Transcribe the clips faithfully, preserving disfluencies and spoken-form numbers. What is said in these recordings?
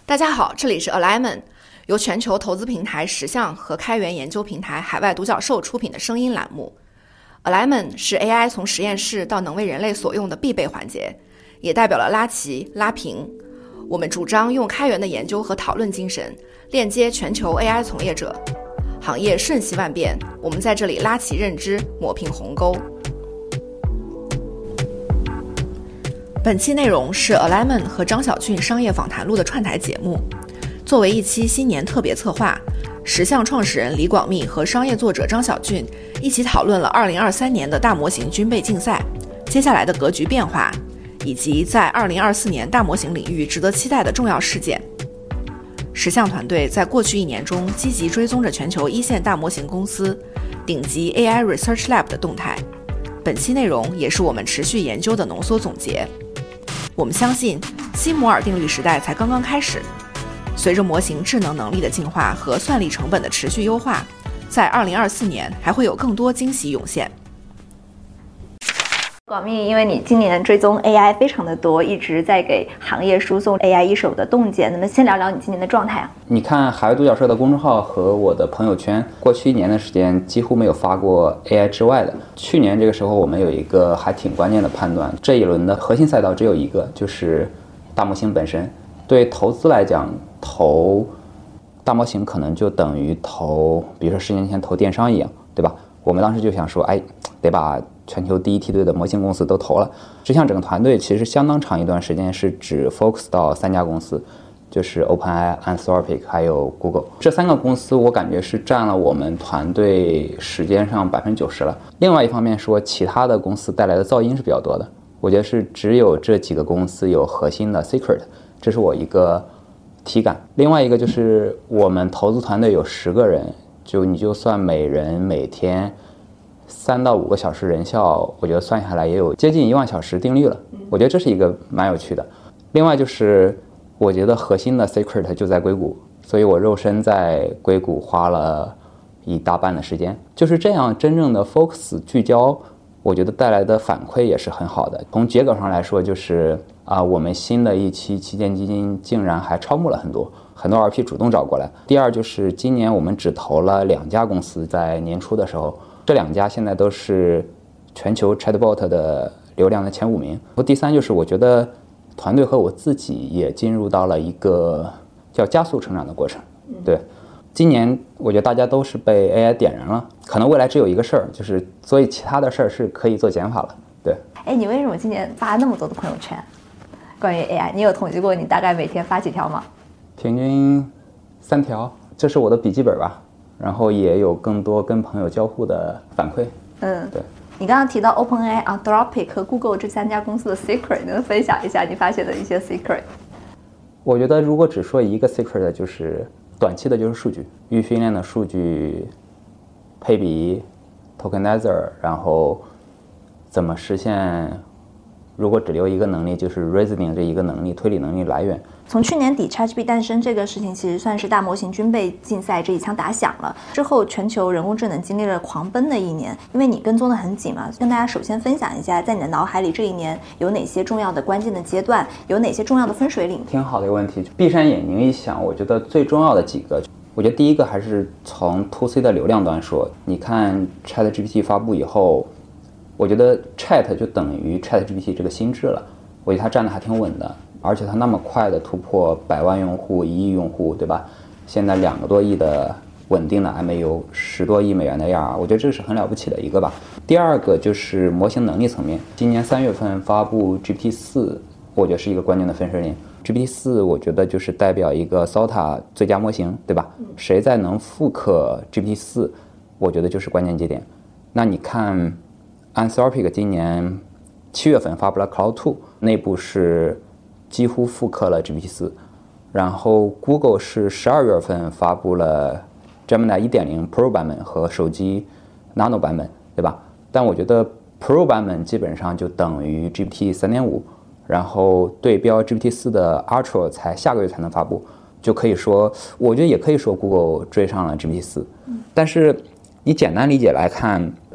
大家好，这里是 Alignment， 由全球投资平台石像和开源研究平台海外独角兽出品的声音栏目。Alignment 是 A I 从实验室到能为人类所用的必备环节，也代表了拉齐、拉平。我们主张用开源的研究和讨论精神，链接全球 A I 从业者。行业瞬息万变，我们在这里拉齐认知，抹平鸿沟。本期内容是 Alignment 和张小俊商业访谈录的串台节目。作为一期新年特别策划，石像创始人李广密和商业作者张小俊一起讨论了二零二三年的大模型军备竞赛，接下来的格局变化，以及在二零二四年大模型领域值得期待的重要事件。石像团队在过去一年中积极追踪着全球一线大模型公司、顶级 A I Research Lab 的动态。本期内容也是我们持续研究的浓缩总结。我们相信西摩尔定律时代才刚刚开始，随着模型智能能力的进化和算力成本的持续优化，在二零二四年还会有更多惊喜涌现。 广密，因为你今年追踪 A I 非常的多，一直在给行业输送 A I 一手的洞见，那么先聊聊你今年的状态啊。 你看海外独角兽的公众号和我的朋友圈，过去一年的时间几乎没有发过 A I 之外的。去年这个时候我们有一个还挺关键的判断，这一轮的核心赛道只有一个，就是大模型本身。对投资来讲，投大模型可能就等于投，比如说十年前投电商一样，对吧？我们当时就想说，哎，得把全球第一梯队的模型公司都投了。这项整个团队其实相当长一段时间是只 focus 到三家公司，就是 OpenAI、Anthropic 还有 Google。这三个公司我感觉是占了我们团队时间上百分之九十了。另外一方面说，其他的公司带来的噪音是比较多的。我觉得是只有这几个公司有核心的 secret， 这是我一个体感。另外一个就是我们投资团队有十个人，就你就算每人每天三到五个小时人效，我觉得算下来也有接近一万小时定律了。我觉得这是一个蛮有趣的。另外就是我觉得核心的 secret 就在硅谷，所以我肉身在硅谷花了一大半的时间。就是这样真正的 focus 聚焦，我觉得带来的反馈也是很好的。从结果上来说，就是啊，我们新的一期旗舰基金竟然还超募了很多，很多 R P 主动找过来。第二就是今年我们只投了两家公司，在年初的时候，这两家现在都是全球 Chatbot 的流量的前五名。第三就是我觉得团队和我自己也进入到了一个叫加速成长的过程。对，今年我觉得大家都是被 A I 点燃了，可能未来只有一个事儿，就是所以其他的事儿是可以做减法了。对， 哎，你为什么今年发那么多的朋友圈关于 A I？ 你有统计过你大概每天发几条吗？平均三条，这是我的笔记本吧。然后也有更多跟朋友交互的反馈。 嗯， 对。 你刚刚提到 OpenAI、Anthropic 和 Google 这三家公司的 secret， 能分享一下你发现的一些 secret？ 我觉得如果只说一个 secret， 就是短期的就是数据，预训练的数据配比 tokenizer， 然后怎么实现，如果只留一个能力，就是 reasoning 这一个能力，推理能力来源。 从去年底 ChatGPT 诞生这个事情，其实算是大模型军备竞赛这一枪打响了。之后全球人工智能经历了狂奔的一年，因为你跟踪的很紧嘛，跟大家首先分享一下，在你的脑海里这一年有哪些重要的关键的阶段，有哪些重要的分水岭。 挺好的一个问题，闭上眼睛一想，我觉得最重要的几个，我觉得第一个还是从 to C 的流量端说。你看 ChatGPT 发布以后，我觉得 Chat 就等于 ChatGPT 这个心智了，我觉得它站得还挺稳的。而且它那么快的突破百万用户、一亿用户，对吧？现在两个多亿的稳定的 M A U， 十多亿美元的 A R， 我觉得这是很了不起的一个吧。第二个就是模型能力层面，今年三月份发布 G P T 四，我觉得是一个关键的分水岭。G P T 四我觉得就是代表一个 S O T A 最佳模型，对吧？谁在能复刻 G P T 四，我觉得就是关键节点。那你看 Anthropic 今年七月份发布了 Cloud 二， 内部是几乎复刻了 G P T 四， 然后 Google 是十二月份发布了 Gemini 一点零 Pro 版本和手机 Nano 版本，对吧？但我觉得 Pro 版本基本上就等于 G P T 三点五， 然后对标 G P T 四的 Ultra 才下个月才能发布，就可以说，我觉得也可以说 Google 追上了 G P T 四。但是你简单理解来看，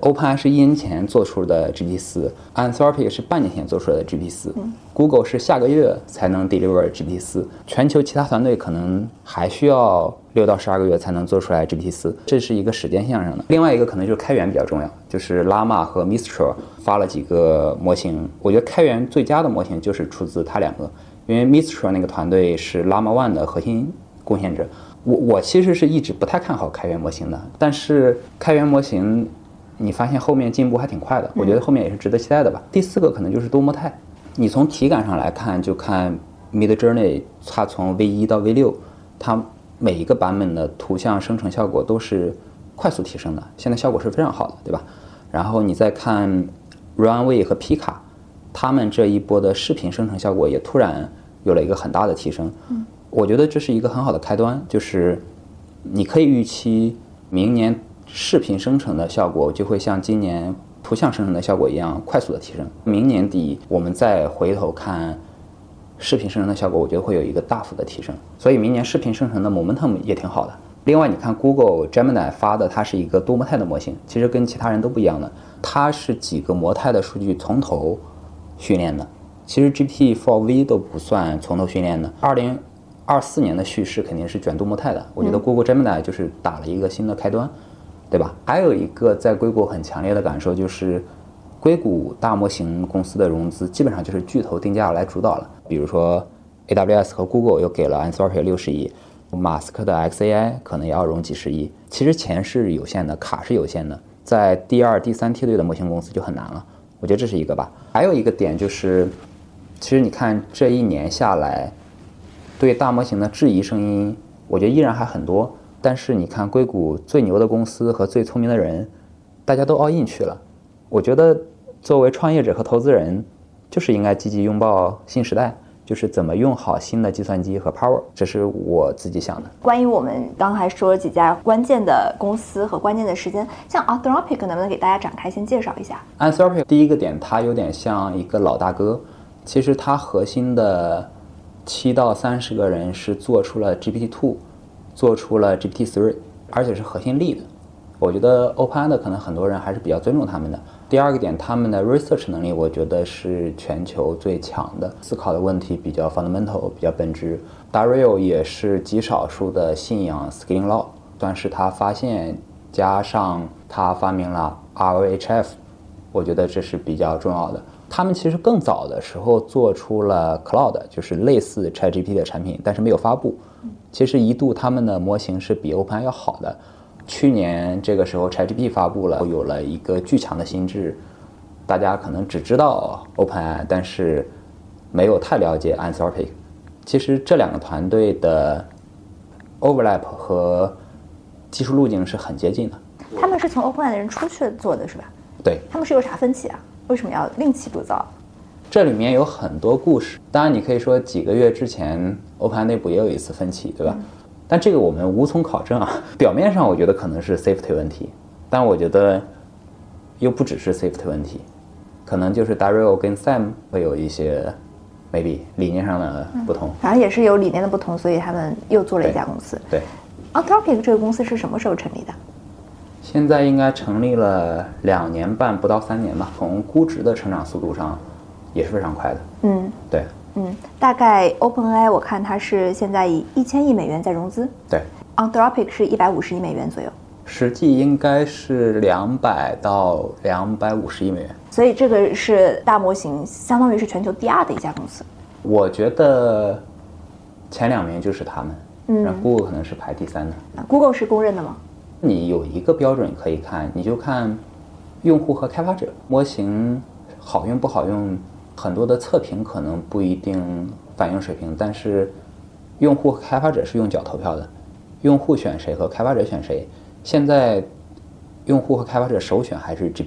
OpenAI 是一年前做出的 G P T 四 Anthropic 是半年前做出来的 G P T 四、嗯、Google 是下个月才能 deliver G P T 四，全球其他团队可能还需要六到十二个月才能做出来 G P T 四，这是一个时间线上的。另外一个可能就是开源比较重要，就是 Llama 和 Mistral 发了几个模型，我觉得开源最佳的模型就是出自它两个，因为 Mistral 那个团队是 Llama One 的核心贡献者。我我其实是一直不太看好开源模型的，但是开源模型你发现后面进步还挺快的，我觉得后面也是值得期待的吧。嗯、第四个可能就是多模态，你从体感上来看，就看 Midjourney 它从 V 一到 V 六，它每一个版本的图像生成效果都是快速提升的，现在效果是非常好的，对吧？然后你再看 Runway 和 Pika， 他们这一波的视频生成效果也突然有了一个很大的提升。嗯，我觉得这是一个很好的开端，就是你可以预期明年视频生成的效果就会像今年图像生成的效果一样快速的提升。明年底我们再回头看视频生成的效果，我觉得会有一个大幅的提升。所以明年视频生成的 momentum 也挺好的。另外，你看 Google Gemini 发的，它是一个多模态的模型，其实跟其他人都不一样的，它是几个模态的数据从头训练的。其实 G P T 四 V 都不算从头训练的。二零二四年的叙事肯定是卷多模态的，我觉得 Google Gemini 就是打了一个新的开端。对吧？还有一个在硅谷很强烈的感受就是，硅谷大模型公司的融资基本上就是巨头定价来主导了。比如说 A W S 和 Google 又给了 Anthropic 六十亿，马斯克的 X A I 可能也要融几十亿。其实钱是有限的，卡是有限的，在第二、第三梯队的模型公司就很难了。我觉得这是一个吧。还有一个点就是，其实你看这一年下来，对大模型的质疑声音，我觉得依然还很多。但是你看硅谷最牛的公司和最聪明的人，大家都 all in 去了。我觉得作为创业者和投资人，就是应该积极拥抱新时代，就是怎么用好新的计算机和 power， 这是我自己想的。 关于我们刚才说了几家关键的公司和关键的时间，像 Anthropic 能不能给大家展开先介绍一下？ Anthropic 第一个点，它有点像一个老大哥，其实它核心的七到三十个人是做出了 G P T 二。做出了 G P T 三，而且是核心 lead。我觉得 OpenAI 的可能很多人还是比较尊重他们的。第二个点，他们的 research 能力我觉得是全球最强的，思考的问题比较 fundamental， 比较本质。Dario 也是极少数的信仰 scaling law， 算是他发现加上他发明了 R L H F， 我觉得这是比较重要的。他们其实更早的时候做出了 Cloud， 就是类似 ChatGPT 的产品，但是没有发布。其实一度他们的模型是比 OpenAI 要好的。去年这个时候 ChatGPT 发布了，有了一个巨强的心智，大家可能只知道 OpenAI， 但是没有太了解 Anthropic。其实这两个团队的 overlap 和技术路径是很接近的。 他们是从 OpenAI 的人出去做的是吧？ 对。 他们是有啥分歧啊？为什么要另起炉灶？ 这里面有很多故事，当然你可以说几个月之前 OpenAI 内部也有一次分歧，对吧？嗯、但这个我们无从考证啊。表面上我觉得可能是 safety 问题，但我觉得又不只是 safety 问题，可能就是 Dario 跟 Sam 会有一些 maybe 理念上的不同。 嗯、反正也是有理念的不同，所以他们又做了一家公司。 对。 对 Anthropic 这个公司是什么时候成立的？ 现在应该成立了两年半，不到三年吧。从估值的成长速度上。也是非常快的， 嗯， 对， 嗯，大概 OpenAI 我看它是现在以一千亿美元在融资， 对 ，Anthropic 是一百五十亿美元左右， 实际应该是两百到两百五十亿美元， 所以这个是大模型，相当于是全球第二的一家公司。 我觉得前两名就是他们， 嗯， 然后 Google 可能是排第三的。 Google 是公认的吗？ 你有一个标准可以看，你就看用户和开发者模型好用不好用。很多的测评可能不一定反映水平，但是用户和开发者是用脚投票的，用户选谁和开发者选谁。现在用户和开发者首选还是 G P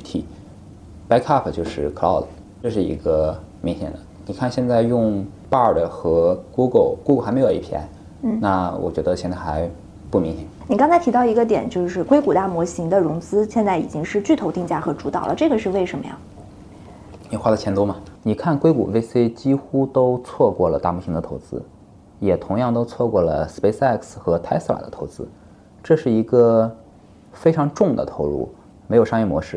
T，backup 就是 Cloud， 这是一个明显的。你看现在用 Bard 和 Google，Google 还没有 A P I，嗯，那我觉得现在还不明显。 你刚才提到一个点，就是硅谷大模型的融资现在已经是巨头定价和主导了，这个是为什么呀？ 你花的钱多吗？你看硅谷 V C 几乎都错过了大模型的投资，也同样都错过了 SpaceX 和 Tesla 的投资，这是一个非常重的投入，没有商业模式。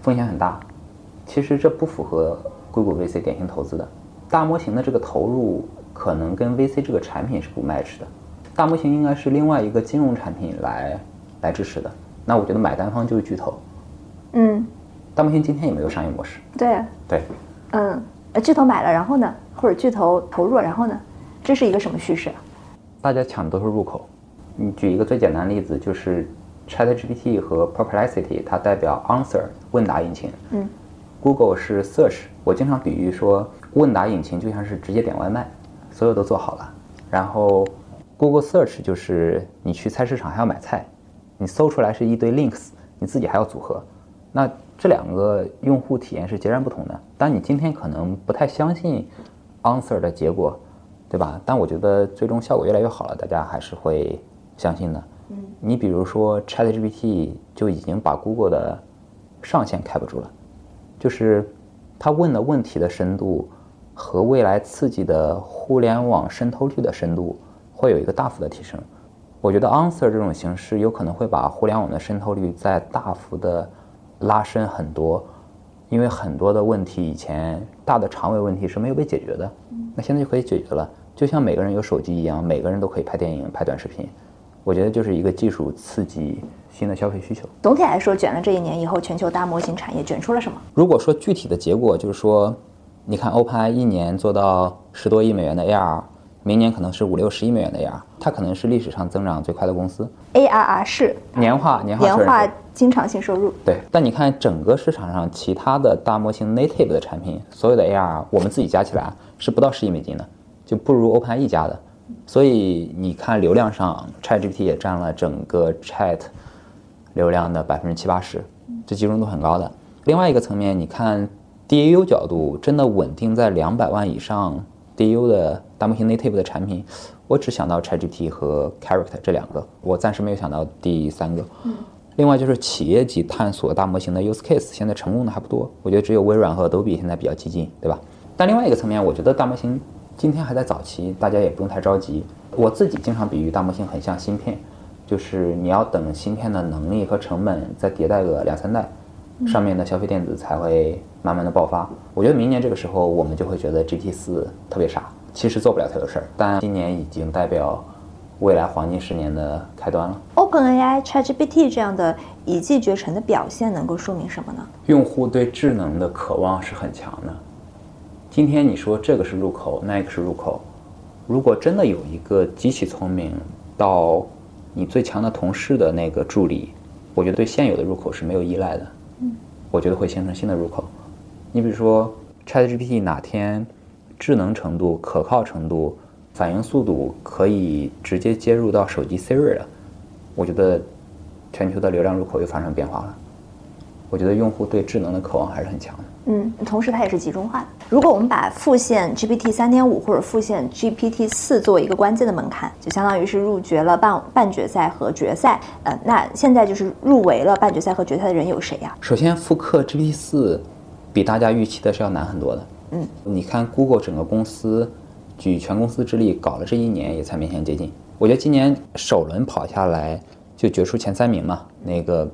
风险很大。其实这不符合硅谷 V C 典型投资的。大模型的这个投入可能跟 V C 这个产品是不 match 的，大模型应该是另外一个金融产品来来支持的。那我觉得买单方就是巨头。 嗯， 大模型今天也没有商业模式。 对对， 嗯，巨头买了，然后呢？或者巨头投入了，然后呢？这是一个什么叙事？ 大家抢的都是入口。你举一个最简单的例子，就是 ChatGPT 和 Perplexity， 它代表 Answer 问答引擎。 嗯 ，Google 是 Search。我经常比喻说，问答引擎就像是直接点外卖，所有都做好了。然后 Google Search 就是你去菜市场还要买菜，你搜出来是一堆 links， 你自己还要组合。那这两个用户体验是截然不同的。但你今天可能不太相信 Answer 的结果，对吧？但我觉得最终效果越来越好了，大家还是会相信的。嗯，你比如说 ChatGPT 就已经把 Google 的上限开不住了，就是他问的问题的深度和未来刺激的互联网渗透率的深度会有一个大幅的提升。我觉得 Answer 这种形式有可能会把互联网的渗透率再大幅的拉伸很多，因为很多的问题以前大的长尾问题是没有被解决的，那现在就可以解决了。就像每个人有手机一样，每个人都可以拍电影、拍短视频。我觉得就是一个技术刺激新的消费需求。 总体来说，卷了这一年以后，全球大模型产业卷出了什么？ 如果说具体的结果，就是说，你看 OpenAI 一年做到十多亿美元的 A R R， 明年可能是五六十亿美元的 A R R， 它可能是历史上增长最快的公司。 A R R 是年化年化年化经常性收入。 对，但你看整个市场上其他的大模型 native 的产品，所有的 A R R 我们自己加起来是不到十亿美金的，就不如 OpenAI 一家的。所以你看流量上 ChatGPT 也占了整个 Chat 流量的百分之七八十，这集中度很高的。另外一个层面，你看 D A U 角度，真的稳定在两百万以上 D A U 的大模型 native 的产品，我只想到 ChatGPT 和 Character 这两个，我暂时没有想到第三个。嗯，另外就是企业级探索大模型的 use case， 现在成功的还不多，我觉得只有微软和 Adobe 现在比较激进，对吧？但另外一个层面，我觉得大模型今天还在早期，大家也不用太着急。我自己经常比喻大模型很像芯片，就是你要等芯片的能力和成本再迭代个两三代，上面的消费电子才会慢慢的爆发。我觉得明年这个时候我们就会觉得 G P T 四 特别傻，其实做不了太多事儿，但今年已经代表未来黄金十年的开端了。 OpenAI、ChatGPT 这样的一骑绝尘的表现能够说明什么呢？ 用户对智能的渴望是很强的。今天你说这个是入口，那个是入口，如果真的有一个极其聪明到你最强的同事的那个助理，我觉得对现有的入口是没有依赖的。嗯，我觉得会形成新的入口。你比如说 ChatGPT 哪天智能程度、可靠程度、反应速度可以直接接入到手机 Siri 了，我觉得全球的流量入口又发生变化了。我觉得用户对智能的渴望还是很强的。 嗯，同时它也是集中化的。如果我们把复现 G P T 三点五 或者复现 G P T 四作为一个关键的门槛，就相当于是入决了半半决赛和决赛。呃，那现在就是入围了半决赛和决赛的人有谁呀？ 首先，复刻 G P T 四 比大家预期的是要难很多的。嗯，你看 Google 整个公司举全公司之力搞了这一年，也才勉强接近。我觉得今年首轮跑下来就决出前三名嘛，那个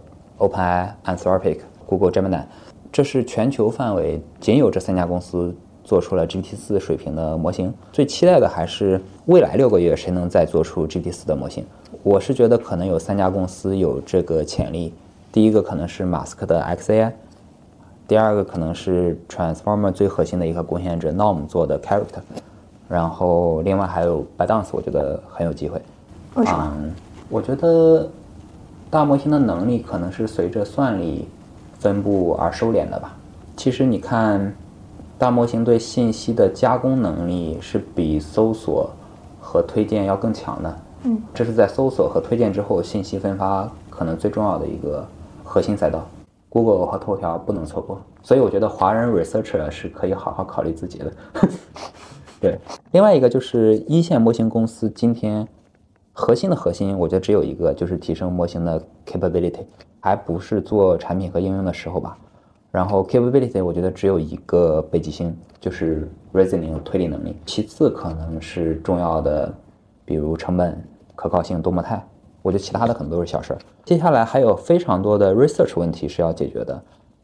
OpenAI、Anthropic、Google Gemini。这是全球范围仅有这三家公司做出了 G P T 四 水平的模型。最期待的还是未来六个月谁能再做出 G P T 四 的模型。我是觉得可能有三家公司有这个潜力。第一个可能是马斯克的 X A I， 第二个可能是 Transformer 最核心的一个贡献者 N O M 做的 Character， 然后另外还有 ByteDance， 我觉得很有机会。 为什么？ 嗯，我觉得大模型的能力可能是随着算力分布而收敛的吧。其实你看，大模型对信息的加工能力是比搜索和推荐要更强的。嗯，这是在搜索和推荐之后，信息分发可能最重要的一个核心赛道。Google 和头条不能错过，所以我觉得华人 researcher 是可以好好考虑自己的。对，另外一个就是一线模型公司今天核心的核心，我觉得只有一个，就是提升模型的 capability。还不是做产品和应用的时候吧。然后 capability 我觉得只有一个北极星，就是 reasoning 推理能力。其次可能是重要的，比如成本、可靠性、多模态。我觉得其他的可能都是小事儿。接下来还有非常多的 research 问题是要解决的，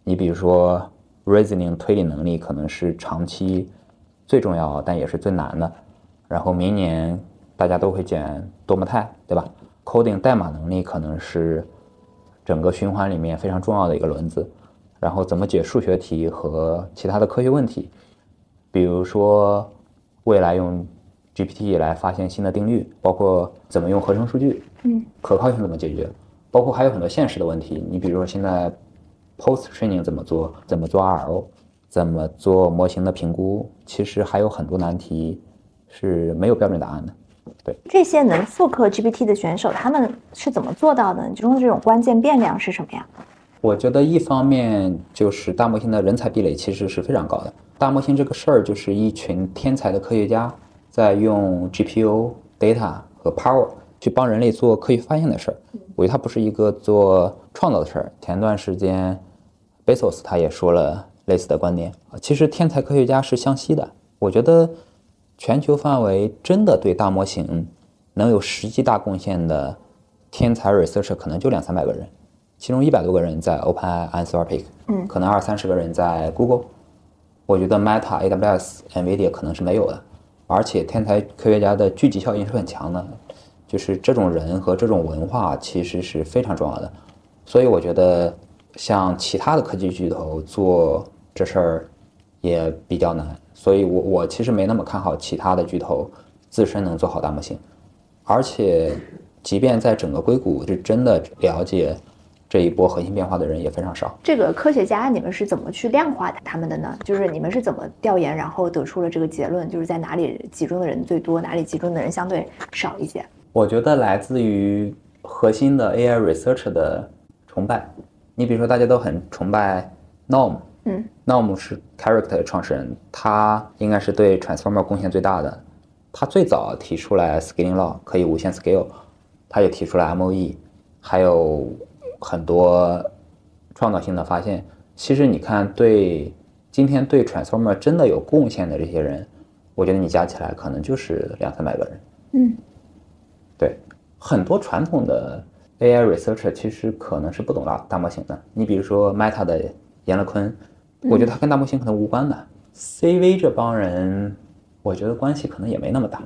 你比如说 reasoning 推理能力可能是长期最重要但也是最难的，然后明年大家都会卷多模态，对吧？ coding 代码能力可能是整个循环里面非常重要的一个轮子，然后怎么解数学题和其他的科学问题，比如说未来用 G P T 来发现新的定律，包括怎么用合成数据， 嗯， 可靠性怎么解决，包括还有很多现实的问题。你比如说现在 post training 怎么做，怎么做 R L， 怎么做模型的评估，其实还有很多难题是没有标准答案的。对， 这些能复刻 G P T 的选手，他们是怎么做到的？其中的这种关键变量是什么呀？ 我觉得一方面就是大模型的人才壁垒其实是非常高的。大模型这个事儿就是一群天才的科学家在用 G P U、data 和 power 去帮人类做科学发现的事儿。我觉得它不是一个做创造的事儿。前段时间 Bezos 他也说了类似的观点。其实天才科学家是相吸的。我觉得全球范围真的对大模型能有实际大贡献的天才 researcher 可能就两三百个人，其中一百多个人在 OpenAI Anthropic， 嗯， 可能二三十个人在 Google。我觉得 Meta、A W S、NVIDIA 可能是没有的，而且天才科学家的聚集效应是很强的，就是这种人和这种文化其实是非常重要的。所以我觉得像其他的科技巨头做这事儿也比较难。所以我我其实没那么看好其他的巨头自身能做好大模型，而且即便在整个硅谷是真的了解这一波核心变化的人也非常少。 这个科学家你们是怎么去量化他们的呢？就是你们是怎么调研，然后得出了这个结论，就是在哪里集中的人最多，哪里集中的人相对少一些？ 我觉得来自于核心的 A I research 的崇拜。你比如说大家都很崇拜 Norm， 嗯 Norm 是 Character 的创始人，他应该是对 Transformer 贡献最大的。他最早提出来 Scaling Law 可以无限 scale， 他也提出来 M O E， 还有很多创造性的发现。其实你看，对今天对 Transformer 真的有贡献的这些人，我觉得你加起来可能就是两三百个人。 嗯， 对，很多传统的 A I researcher 其实可能是不懂大大模型的。你比如说 Meta 的严乐坤，我觉得他跟大模型可能无关的。C V 这帮人，我觉得关系可能也没那么大。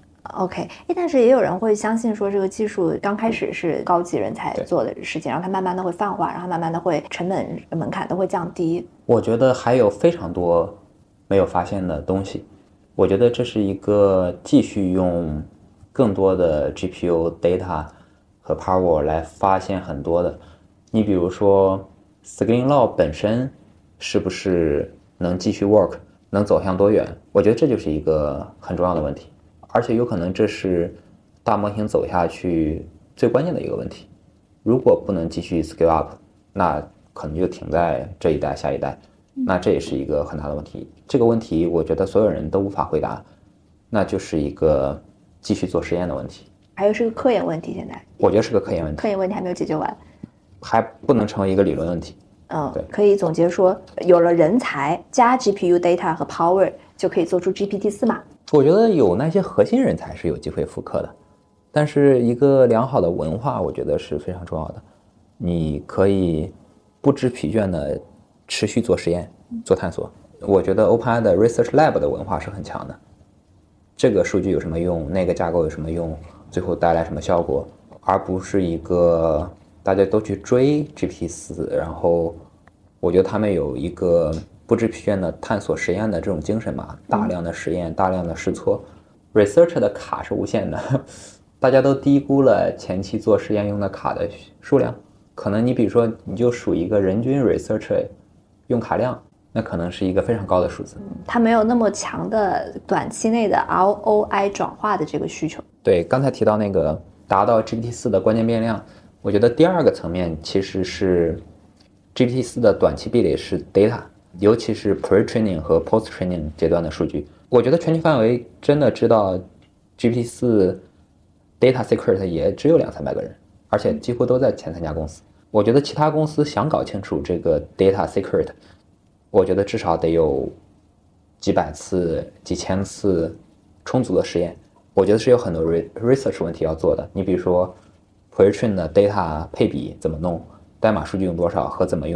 OK， 但是也有人会相信说，这个技术刚开始是高级人才做的事情，然后它慢慢的会泛化，然后慢慢的会成本门槛都会降低。 我觉得还有非常多没有发现的东西。我觉得这是一个继续用更多的 G P U、data 和 power 来发现很多的。你比如说 Scaling Law 本身是不是能继续 work， 能走向多远？我觉得这就是一个很重要的问题。而且有可能这是大模型走下去最关键的一个问题。如果不能继续 scale up， 那可能就停在这一代、下一代，那这也是一个很大的问题。这个问题我觉得所有人都无法回答，那就是一个继续做实验的问题。 还有是个科研问题，现在我觉得是个科研问题， 科研问题还没有解决完， 还不能成为一个理论问题。 嗯，可以总结说，有了人才加 G P U、data 和 power 就可以做出 G P T 四嘛。 我觉得有那些核心人才是有机会复刻的，但是一个良好的文化，我觉得是非常重要的。你可以不知疲倦的持续做实验、做探索。我觉得 OpenAI 的 Research Lab 的文化是很强的。这个数据有什么用？那个架构有什么用？最后带来什么效果？而不是一个大家都去追 G P T 四，然后我觉得他们有一个不知疲倦的探索实验的这种精神吧，大量的实验，大量的试错。Research 的卡是无限的，大家都低估了前期做实验用的卡的数量。可能你比如说，你就数一个人均 Research 用卡量，那可能是一个非常高的数字。 它没有那么强的短期内的 R O I 转化的这个需求。 对，刚才提到那个达到 G P T 四 的关键变量，我觉得第二个层面其实是 G P T 四 的短期壁垒是 data。尤其是 pre-training 和 post-training 阶段的数据，我觉得全球范围真的知道 G P T 四 data secret 也只有两三百个人，而且几乎都在前三家公司。我觉得其他公司想搞清楚这个 data secret， 我觉得至少得有几百次、几千次充足的实验。我觉得是有很多 research 问题要做的。你比如说 pre-train 的 data 配比怎么弄，代码数据用多少和怎么用。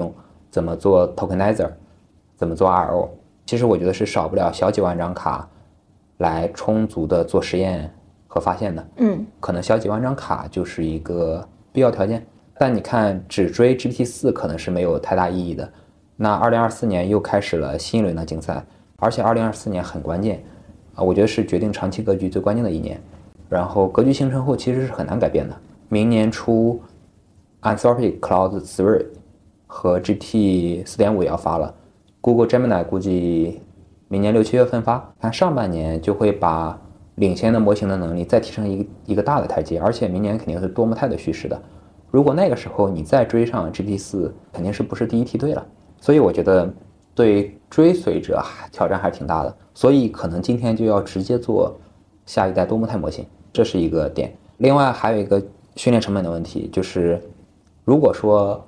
怎么做 tokenizer， 怎么做 R O。其实我觉得是少不了小几万张卡来充足的做实验和发现的。 嗯， 可能小几万张卡就是一个必要条件。但你看，只追 G P T 四 可能是没有太大意义的。那二零二四年又开始了新一轮的竞赛，而且二零二四年很关键啊，我觉得是决定长期格局最关键的一年。然后格局形成后其实是很难改变的。明年初 Anthropic Claude 三和 G P T 四点五 也要发了， Google Gemini 估计明年六七月份发，看上半年就会把领先的模型的能力再提升一个一个大的台阶，而且明年肯定是多模态的叙事的。如果那个时候你再追上 G P T 四， 肯定是不是第一梯队了。所以我觉得对追随者挑战还是挺大的，所以可能今天就要直接做下一代多模态模型，这是一个点。另外还有一个训练成本的问题，就是如果说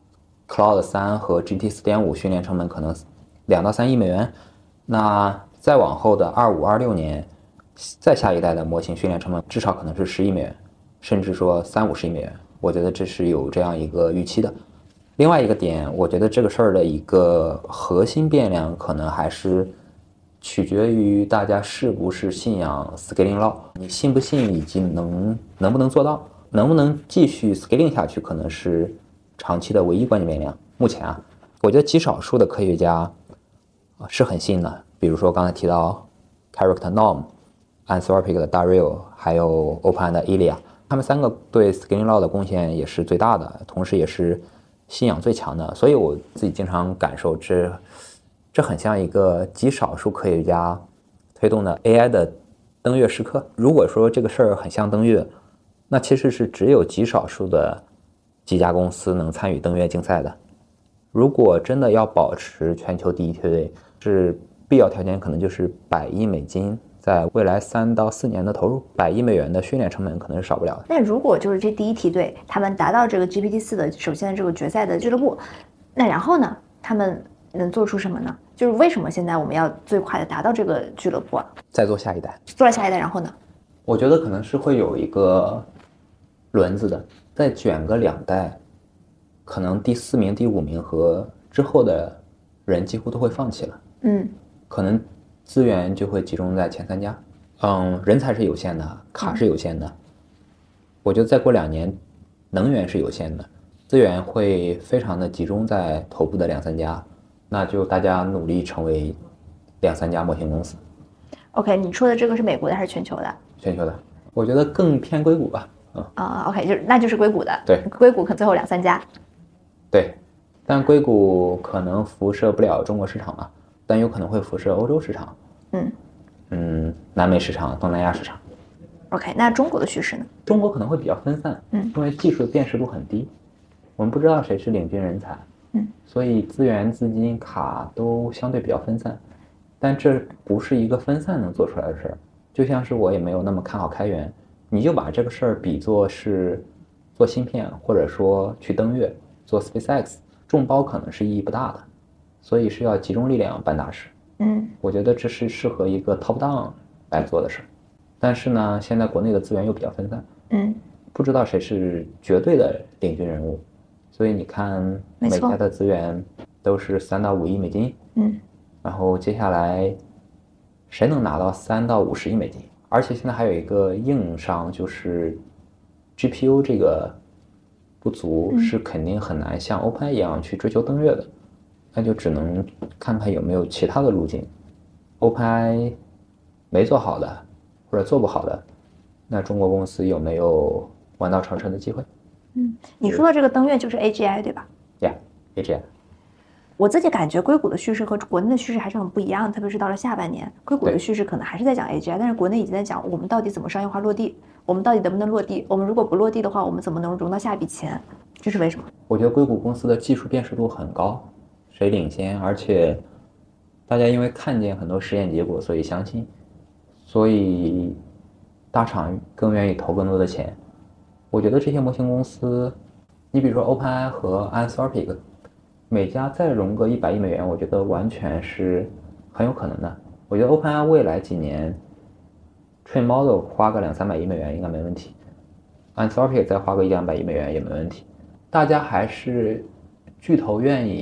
Claude 三和 G P T 四点五 训练成本可能两到三亿美元，那再往后的二五、二六年，再下一代的模型训练成本至少可能是十亿美元，甚至说三五十亿美元。我觉得这是有这样一个预期的。另外一个点，我觉得这个事儿的一个核心变量可能还是取决于大家是不是信仰 scaling law， 你信不信以及能能不能做到，能不能继续 scaling 下去，可能是长期的唯一关键变量。目前啊，我觉得极少数的科学家是很信的，比如说刚才提到 Character Norm、Anthropic 的 Dario， 还有 OpenAI 的 Ilya， 他们三个对 scaling law 的贡献也是最大的，同时也是信仰最强的。所以我自己经常感受这这很像一个极少数科学家推动的 A I 的登月时刻。如果说这个事儿很像登月，那其实是只有极少数的几家公司能参与登月竞赛的。如果真的要保持全球第一梯队，是必要条件可能就是百亿美金在未来三到四年的投入，百亿美元的训练成本可能是少不了的。 那如果就是这第一梯队他们达到这个 G P T 四 的首先这个决赛的俱乐部，那然后呢，他们能做出什么呢？就是为什么现在我们要最快的达到这个俱乐部啊？ 再做下一代， 做了下一代，然后呢？ 我觉得可能是会有一个轮子的，再卷个两代，可能第四名、第五名和之后的人几乎都会放弃了。 嗯， 可能资源就会集中在前三家。嗯，人才是有限的，卡是有限的。我觉得再过两年，能源是有限的，资源会非常的集中在头部的两三家，那就大家努力成为两三家模型公司。 OK， 你说的这个是美国的还是全球的？ 全球的，我觉得更偏硅谷吧。嗯啊、uh, ，OK， 就是那就是硅谷的。 对， 硅谷可能最后两三家。 对，但硅谷可能辐射不了中国市场嘛，但有可能会辐射欧洲市场。 嗯嗯，南美市场、东南亚市场。 OK， 那中国的趋势呢？ 中国可能会比较分散， 嗯， 因为技术的辨识度很低，我们不知道谁是领军人才， 嗯， 所以资源、资金、卡都相对比较分散。但这不是一个分散能做出来的事儿，就像是我也没有那么看好开源，你就把这个事儿比作是做芯片，或者说去登月做 SpaceX， 众包可能是意义不大的，所以是要集中力量办大事。 嗯， 我觉得这是适合一个 top down 来做的事儿。但是呢，现在国内的资源又比较分散， 嗯， 不知道谁是绝对的领军人物，所以你看每家的资源都是三到五亿美金， 嗯， 然后接下来谁能拿到三到五十亿美金？而且现在还有一个硬伤，就是 G P U 这个不足是肯定很难像 OpenAI 一样去追求登月的，那就只能看看有没有其他的路径。OpenAI 没做好的或者做不好的，那中国公司有没有弯道超车的机会？ 嗯，你说的这个登月就是 A G I 对吧？ Yeah，A G I。 我自己感觉硅谷的叙事和国内的叙事还是很不一样的，特别是到了下半年，硅谷的叙事可能还是在讲 A G I， 但是国内已经在讲我们到底怎么商业化落地，我们到底能不能落地，我们如果不落地的话，我们怎么能融到下一笔钱？这是为什么？ 我觉得硅谷公司的技术辨识度很高，谁领先，而且大家因为看见很多实验结果，所以相信，所以大厂更愿意投更多的钱。我觉得这些模型公司，你比如说 OpenAI 和 Anthropic，每家再融个一百亿美元，我觉得完全是很有可能的。我觉得 OpenAI 未来几年 train model 花个两三百亿美元应该没问题 ，Anthropic 再花个一两百亿美元也没问题。大家还是巨头愿意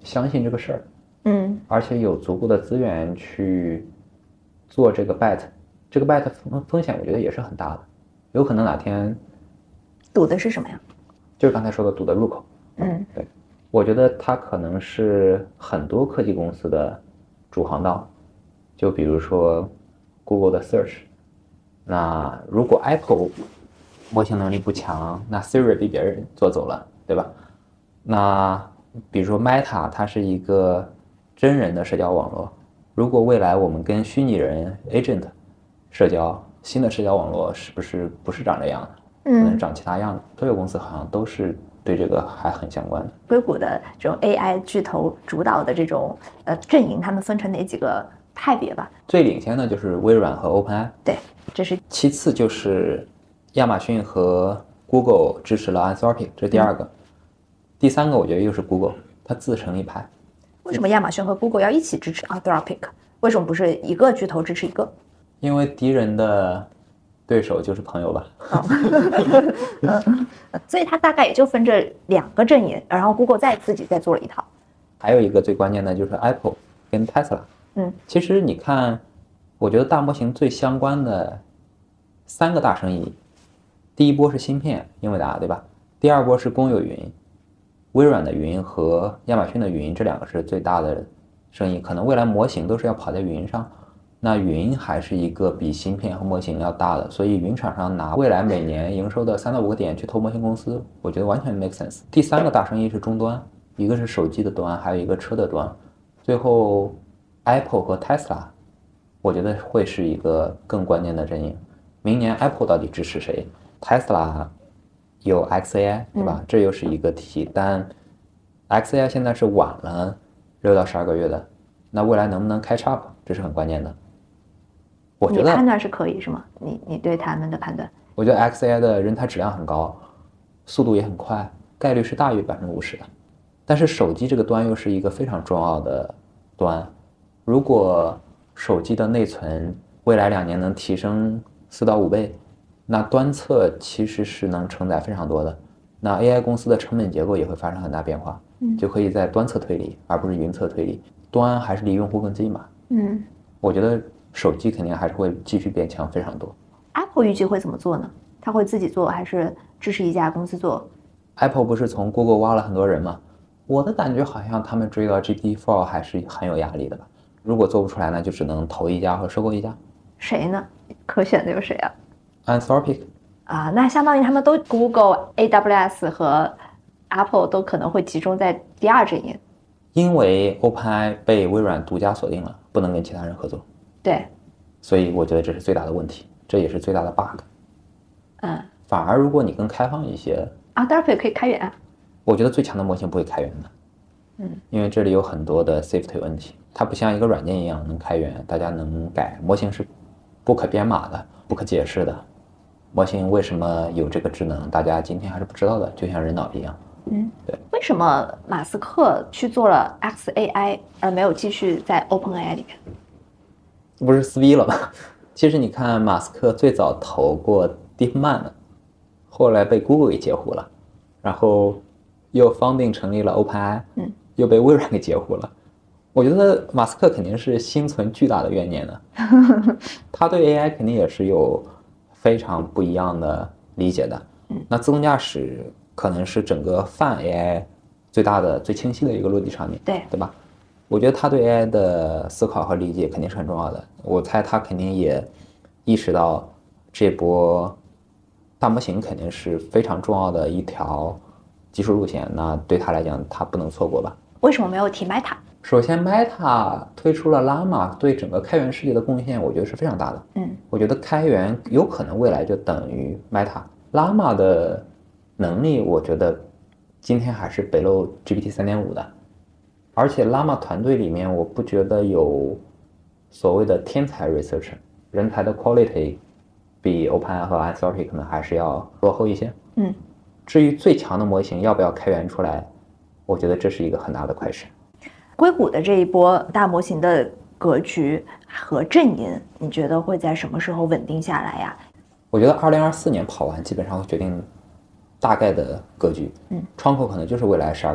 相信这个事儿， 嗯， 而且有足够的资源去做这个 bet， 这个 bet 风风险我觉得也是很大的，有可能哪天赌的是什么呀？ 就是刚才说的赌的入口。 嗯， 对，我觉得它可能是很多科技公司的主航道，就比如说 Google 的 Search， 那如果 Apple 模型能力不强，那 Siri 被别人做走了，对吧？那比如说 Meta， 它是一个真人的社交网络，如果未来我们跟虚拟人 Agent 社交，新的社交网络是不是不是长这样的？可能长其他样的。所有公司好像都是对这个还很相关的。 硅谷的这种 A I 巨头主导的这种呃阵营，他们分成哪几个派别吧？ 最领先的就是微软和 OpenAI， 对，这是其次就是亚马逊和 Google 支持了 Anthropic， 这是第二个。嗯、第三个我觉得又是 Google， 它自成一派。 为什么亚马逊和 Google 要一起支持 Anthropic？ 为什么不是一个巨头支持一个？ 因为敌人的对手就是朋友吧。 嗯，所以它大概也就分这两个阵营，然后 Google 再自己再做了一套。 还有一个最关键的就是 Apple 跟 Tesla。 嗯， 其实你看，我觉得大模型最相关的三个大生意，第一波是芯片，英伟达，对吧？第二波是公有云，微软的云和亚马逊的云，这两个是最大的生意。可能未来模型都是要跑在云上。那云还是一个比芯片和模型要大的，所以云厂商拿未来每年营收的三到五个点去投模型公司，我觉得完全 make sense。第三个大生意是终端，一个是手机的端，还有一个车的端。最后 Apple 和 Tesla， 我觉得会是一个更关键的阵营。明年 Apple 到底支持谁 ？Tesla 有 X A I， 对吧？嗯、这又是一个题，但 X A I 现在是晚了六到十二个月的，那未来能不能catch up， 这是很关键的。我觉得你判断是可以是吗？你你对他们的判断？ 我觉得 X A I 的人才质量很高，速度也很快，概率是大于百分之五十的。但是手机这个端又是一个非常重要的端，如果手机的内存未来两年能提升四到五倍，那端侧其实是能承载非常多的。那 A I 公司的成本结构也会发生很大变化，嗯，就可以在端侧推理，而不是云侧推理。端还是离用户更近嘛？嗯，我觉得手机肯定还是会继续变强非常多。 Apple 预计会怎么做呢？他会自己做还是支持一家公司做？ Apple 不是从 Google 挖了很多人吗？我的感觉好像他们追到 G P T 四 还是很有压力的吧。如果做不出来呢，就只能投一家和收购一家。 谁呢？可选的有谁啊？ Anthropic 啊，那相当于他们都 Google、A W S 和 Apple 都可能会集中在第二阵营。 因为 OpenAI 被微软独家锁定了，不能跟其他人合作。 对， 所以我觉得这是最大的问题，这也是最大的 bug。 嗯， 反而如果你更开放一些， 啊，当然也可以开源啊。 我觉得最强的模型不会开源的，嗯，因为这里有很多的 safety 问题，它不像一个软件一样能开源，大家能改。模型是不可编码的，不可解释的。模型为什么有这个智能，大家今天还是不知道的，就像人脑一样。 嗯，对。为什么马斯克去做了 X A I 而没有继续在 OpenAI 里面？ 不是撕逼了吗？其实你看，马斯克最早投过 DeepMind， 后来被 Google 给截胡了，然后又 founding 成立了 OpenAI， 嗯，又被微软给截胡了。我觉得马斯克肯定是心存巨大的怨念的，他对 A I 肯定也是有非常不一样的理解的。嗯，那自动驾驶可能是整个泛 A I 最大的、最清晰的一个落地场景， 对对吧？我觉得他对 A I 的思考和理解肯定是很重要的。我猜他肯定也意识到这波大模型肯定是非常重要的一条技术路线，那对他来讲，他不能错过吧？ 为什么没有提 Meta？ 首先 ，Meta 推出了 Llama， 对整个开源世界的贡献，我觉得是非常大的。嗯，我觉得开源有可能未来就等于 Meta。Llama 的能力，我觉得今天还是北漏 G P T 三点五 的。而且 Llama 团队里面，我不觉得有所谓的天才 researcher， 人才的 quality 比 OpenAI 和 Anthropic 可能还是要落后一些。嗯，至于最强的模型要不要开源出来，我觉得这是一个很大的 question。 硅谷的这一波大模型的格局和阵营，你觉得会在什么时候稳定下来呀？ 我觉得二零二四年跑完，基本上会决定大概的格局。嗯，窗口可能就是未来十二个月。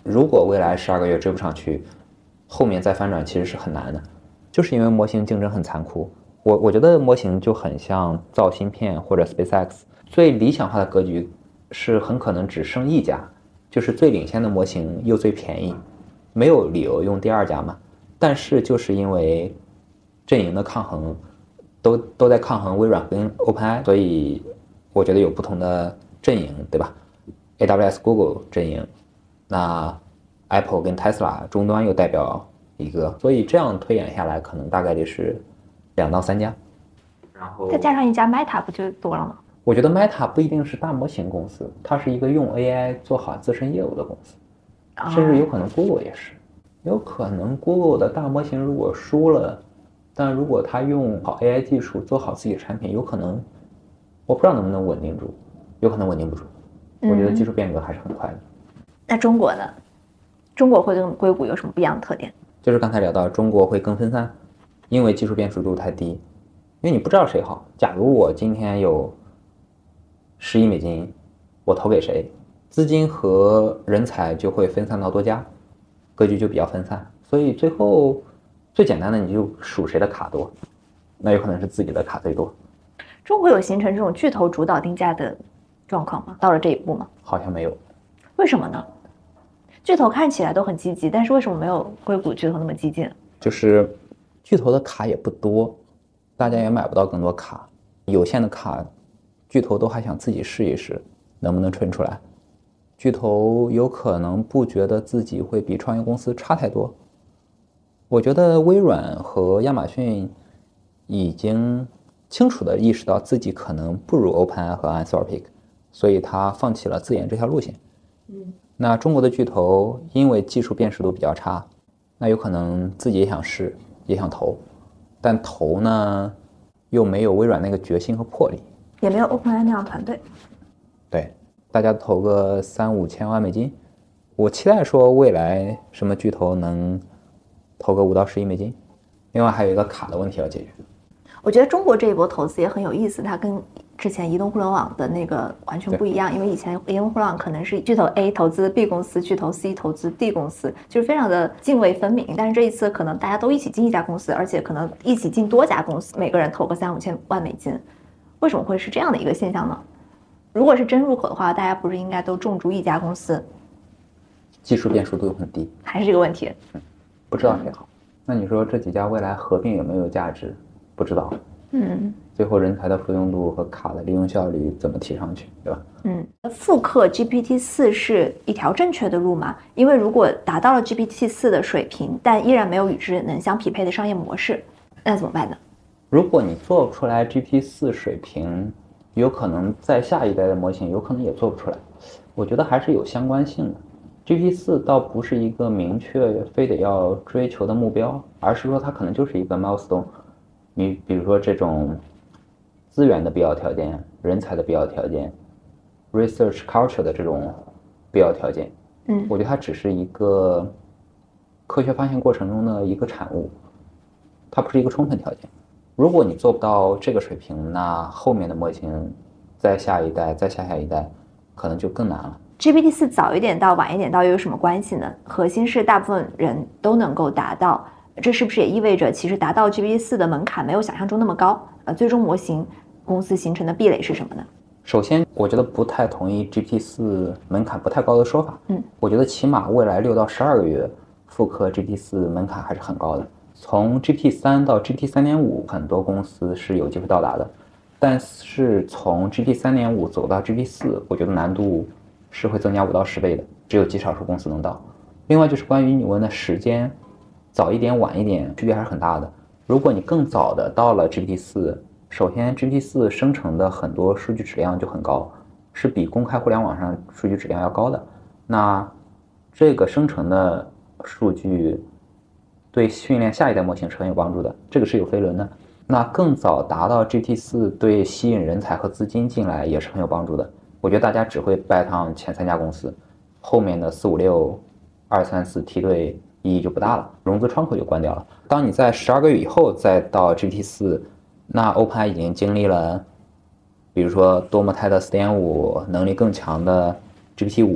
如果未来十二个月追不上去，后面再翻转其实是很难的，就是因为模型竞争很残酷。我我觉得模型就很像造芯片或者 SpaceX， 最理想化的格局是很可能只剩一家，就是最领先的模型又最便宜，没有理由用第二家嘛。但是就是因为阵营的抗衡，都都在抗衡微软跟 OpenAI， 所以我觉得有不同的阵营，对吧 ？A W S、Google 阵营，那 Apple 跟 Tesla 终端又代表一个，所以这样推演下来，可能大概率是两到三家。然后再加上一家 Meta 不就多了吗？ 我觉得 Meta 不一定是大模型公司，它是一个用 A I 做好自身业务的公司， 哦、 甚至有可能 Google 也是，有可能 Google 的大模型如果输了。但如果他用好 A I 技术做好自己的产品，有可能我不知道能不能稳定住，有可能稳定不住。我觉得技术变革还是很快的。 嗯、那中国呢？中国会跟硅谷有什么不一样的特点？ 就是刚才聊到中国会更分散，因为技术变数度太低，因为你不知道谁好。假如我今天有十亿美金，我投给谁，资金和人才就会分散到多家，格局就比较分散。所以最后最简单的，你就数谁的卡多，那有可能是自己的卡最多。 中国有形成这种巨头主导定价的状况吗？到了这一步吗？ 好像没有。 为什么呢？巨头看起来都很积极，但是为什么没有硅谷巨头那么激进？ 就是巨头的卡也不多，大家也买不到更多卡，有限的卡，巨头都还想自己试一试，能不能吹出来。巨头有可能不觉得自己会比创业公司差太多。我觉得微软和亚马逊已经清楚地意识到自己可能不如 OpenAI 和 Anthropic， 所以他放弃了自研这条路线。 嗯， 那中国的巨头因为技术辨识度比较差，那有可能自己也想试，也想投，但投呢又没有微软那个决心和魄力， 也没有 OpenAI 那样的团队。 对，大家投个三五千万美金，我期待说未来什么巨头能投个五到十亿美金。另外还有一个卡的问题要解决。 我觉得中国这一波投资也很有意思，它跟之前移动互联网的那个完全不一样。因为以前移动互联网可能是巨头 A 投资 B 公司，巨头 C 投资 D 公司，就是非常的泾渭分明。但是这一次可能大家都一起进一家公司，而且可能一起进多家公司，每个人投个三五千万美金。为什么会是这样的一个现象呢？如果是真入口的话，大家不是应该都重注一家公司？ 技术变数度很低， 还是这个问题？ 嗯，不知道谁好。那你说这几家未来合并有没有价值？不知道。 嗯， 最后人才的复用度和卡的利用效率怎么提上去，对吧？ 嗯，复刻 G P T 四 是一条正确的路吗？因为如果达到了 G P T 四 的水平，但依然没有与之能相匹配的商业模式，那怎么办呢？ 如果你做不出来 G P T 四 水平，有可能在下一代的模型有可能也做不出来。我觉得还是有相关性的。G P T 四 倒不是一个明确非得要追求的目标，而是说它可能就是一个 milestone。你比如说这种资源的必要条件、人才的必要条件、research culture 的这种必要条件， 嗯， 我觉得它只是一个科学发现过程中的一个产物，它不是一个充分条件。如果你做不到这个水平，那后面的模型再下一代、再下下一代，可能就更难了。 G P T 四 早一点到晚一点到又有什么关系呢？核心是大部分人都能够达到。这是不是也意味着其实达到 G P T 四 的门槛没有想象中那么高？呃，最终模型公司形成的壁垒是什么呢？ 首先，我觉得不太同意 G P T 四 门槛不太高的说法。 嗯， 我觉得起码未来六到十二个月复刻 G P T 四 门槛还是很高的。从 G P T 三 到 G P T 三点五， 很多公司是有机会到达的，但是从 G P T 三点五 走到 G P T 四， 我觉得难度是会增加五到十倍的，只有极少数公司能到。另外就是关于你问的时间。早一点晚一点区别还是很大的。如果你更早的到了 G P T 四， 首先 G P T 四 生成的很多数据质量就很高，是比公开互联网上数据质量要高的。那这个生成的数据对训练下一代模型是很有帮助的，这个是有飞轮的。那更早达到 G P T 四 对吸引人才和资金进来也是很有帮助的。我觉得大家只会bet on前三家公司，后面的四五六二三四梯队意义就不大了，融资窗口就关掉了。当你在十二个月以后再到 G P T 四， 那 OpenAI 已经经历了，比如说多模态的 四点五 能力更强的 G P T 五，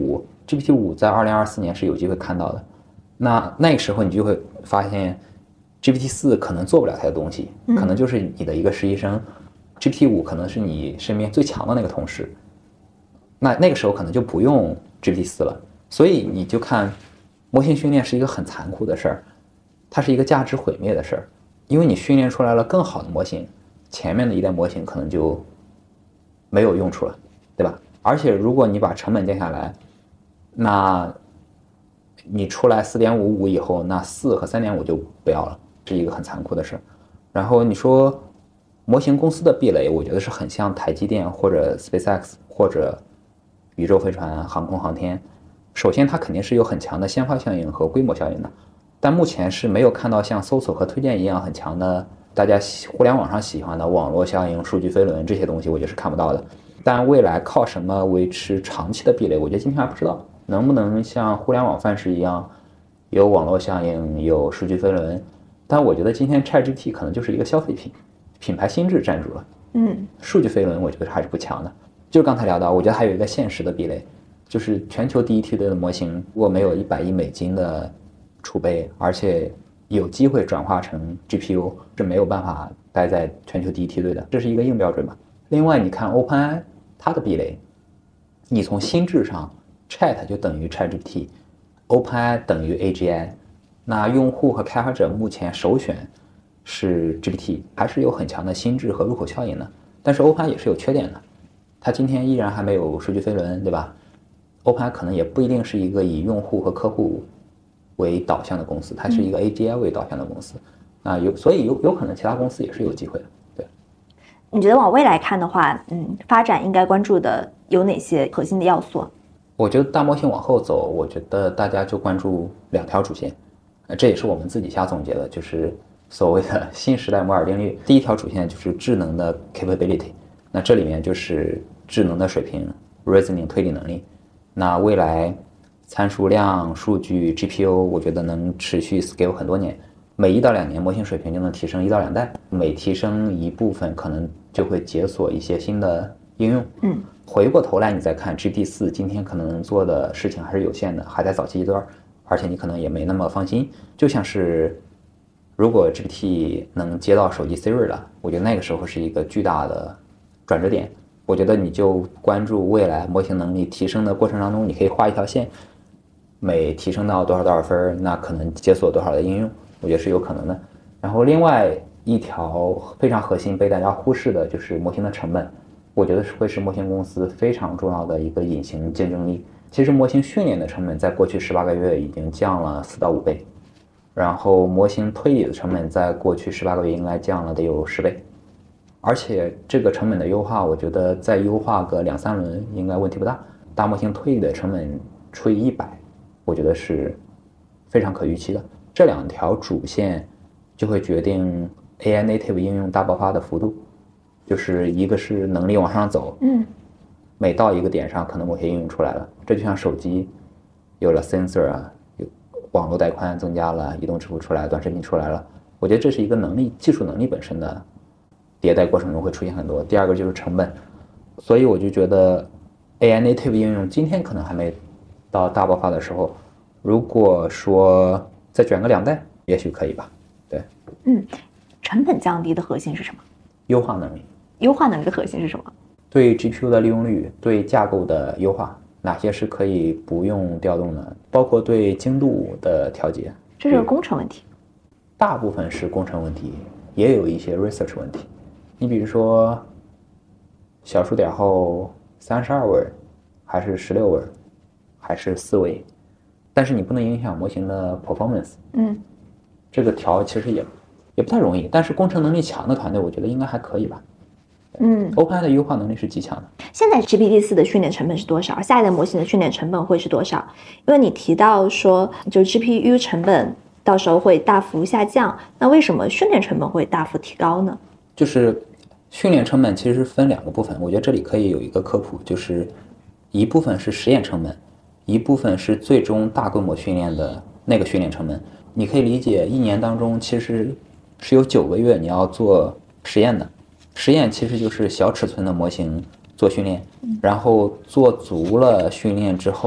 G P T 五在二零二四年是有机会看到的。那那个时候你就会发现 G P T 四可能做不了太多东西，可能就是你的一个实习生、嗯、G P T 五可能是你身边最强的那个同事，那那个时候可能就不用 G P T 四了。所以你就看模型训练是一个很残酷的事儿，它是一个价值毁灭的事儿，因为你训练出来了更好的模型，前面的一代模型可能就没有用处了，对吧？而且如果你把成本降下来，那你出来 四点五五 以后，那四和 三点五 就不要了，是一个很残酷的事儿。然后你说模型公司的壁垒，我觉得是很像台积电或者 SpaceX 或者宇宙飞船、航空航天。首先它肯定是有很强的先发效应和规模效应的，但目前是没有看到像搜索和推荐一样很强的大家互联网上喜欢的网络效应、数据飞轮这些东西，我觉得是看不到的。但未来靠什么维持长期的壁垒，我觉得今天还不知道。能不能像互联网范式一样有网络效应、有数据飞轮？但我觉得今天 ChatGPT 可能就是一个消费品，品牌心智占住了。 嗯， 数据飞轮我觉得还是不强的。就是刚才聊到，我觉得还有一个现实的壁垒，就是全球第一梯队的模型如果没有一百亿美金的储备，而且有机会转化成 G P U， 是没有办法待在全球第一梯队的，这是一个硬标准嘛。另外你看 OpenAI 它的壁垒，你从心智上 Chat 就等于 ChatGPT， OpenAI 等于 A G I， 那用户和开发者目前首选是 G P T， 还是有很强的心智和入口效应的。但是 OpenAI 也是有缺点的，它今天依然还没有数据飞轮，对吧？ OpenAI 可能也不一定是一个以用户和客户为导向的公司，它是一个 A G I 为导向的公司。那有，所以有有可能其他公司也是有机会的。对， 你觉得往未来看的话，嗯，发展应该关注的有哪些核心的要素？ 我觉得大模型往后走，我觉得大家就关注两条主线，呃，这也是我们自己瞎总结的，就是所谓的新时代摩尔定律。第一条主线就是智能的 capability， 那这里面就是智能的水平 reasoning 推理能力。那未来参数量、数据、G P U， 我觉得能持续 scale 很多年，每一到两年模型水平就能提升一到两代，每提升一部分可能就会解锁一些新的应用。 嗯， 回过头来你再看 G P T 四，今天可能做的事情还是有限的，还在早期阶段，而且你可能也没那么放心。就像是如果 G P T 能接到手机 Siri 了，我觉得那个时候是一个巨大的转折点。我觉得你就关注未来模型能力提升的过程当中，你可以画一条线，每提升到多少多少分，那可能解锁多少的应用，我觉得是有可能的。然后另外一条非常核心被大家忽视的就是模型的成本，我觉得是会是模型公司非常重要的一个隐形竞争力。其实模型训练的成本在过去十八个月已经降了四到五倍，然后模型推理的成本在过去十八个月应该降了得有十倍。而且这个成本的优化，我觉得再优化个两三轮应该问题不大。大模型推理的成本除以一百，我觉得是非常可预期的。这两条主线就会决定 A I native 应用大爆发的幅度，就是一个是能力往上走， 嗯， 每到一个点上，可能某些应用出来了，这就像手机有了 sensor 啊，有网络带宽增加了，移动支付出来，短视频出来了，我觉得这是一个能力技术能力本身的迭代过程中会出现很多。第二个就是成本，所以我就觉得 A I native 应用今天可能还没到大爆发的时候，如果说再卷个两代，也许可以吧。对， 嗯，成本降低的核心是什么？ 优化能力。 优化能力的核心是什么？ 对 G P U 的利用率，对架构的优化，哪些是可以不用调动的，包括对精度的调节。 这是个工程问题。 大部分是工程问题，也有一些 research 问题。你比如说小数点后三十二位还是十六位还是四位，但是你不能影响模型的 performance。 嗯， 这个调其实也也不太容易，但是工程能力强的团队我觉得应该还可以吧。 嗯 OpenAI 的优化能力是极强的。 现在 G P T 四 的训练成本是多少？下一代模型的训练成本会是多少？因为你提到说就 G P U 成本到时候会大幅下降，那为什么训练成本会大幅提高呢？ 就是训练成本其实分两个部分，我觉得这里可以有一个科普，就是一部分是实验成本，一部分是最终大规模训练的那个训练成本。你可以理解一年当中其实是有九个月你要做实验的，实验其实就是小尺寸的模型做训练，然后做足了训练之后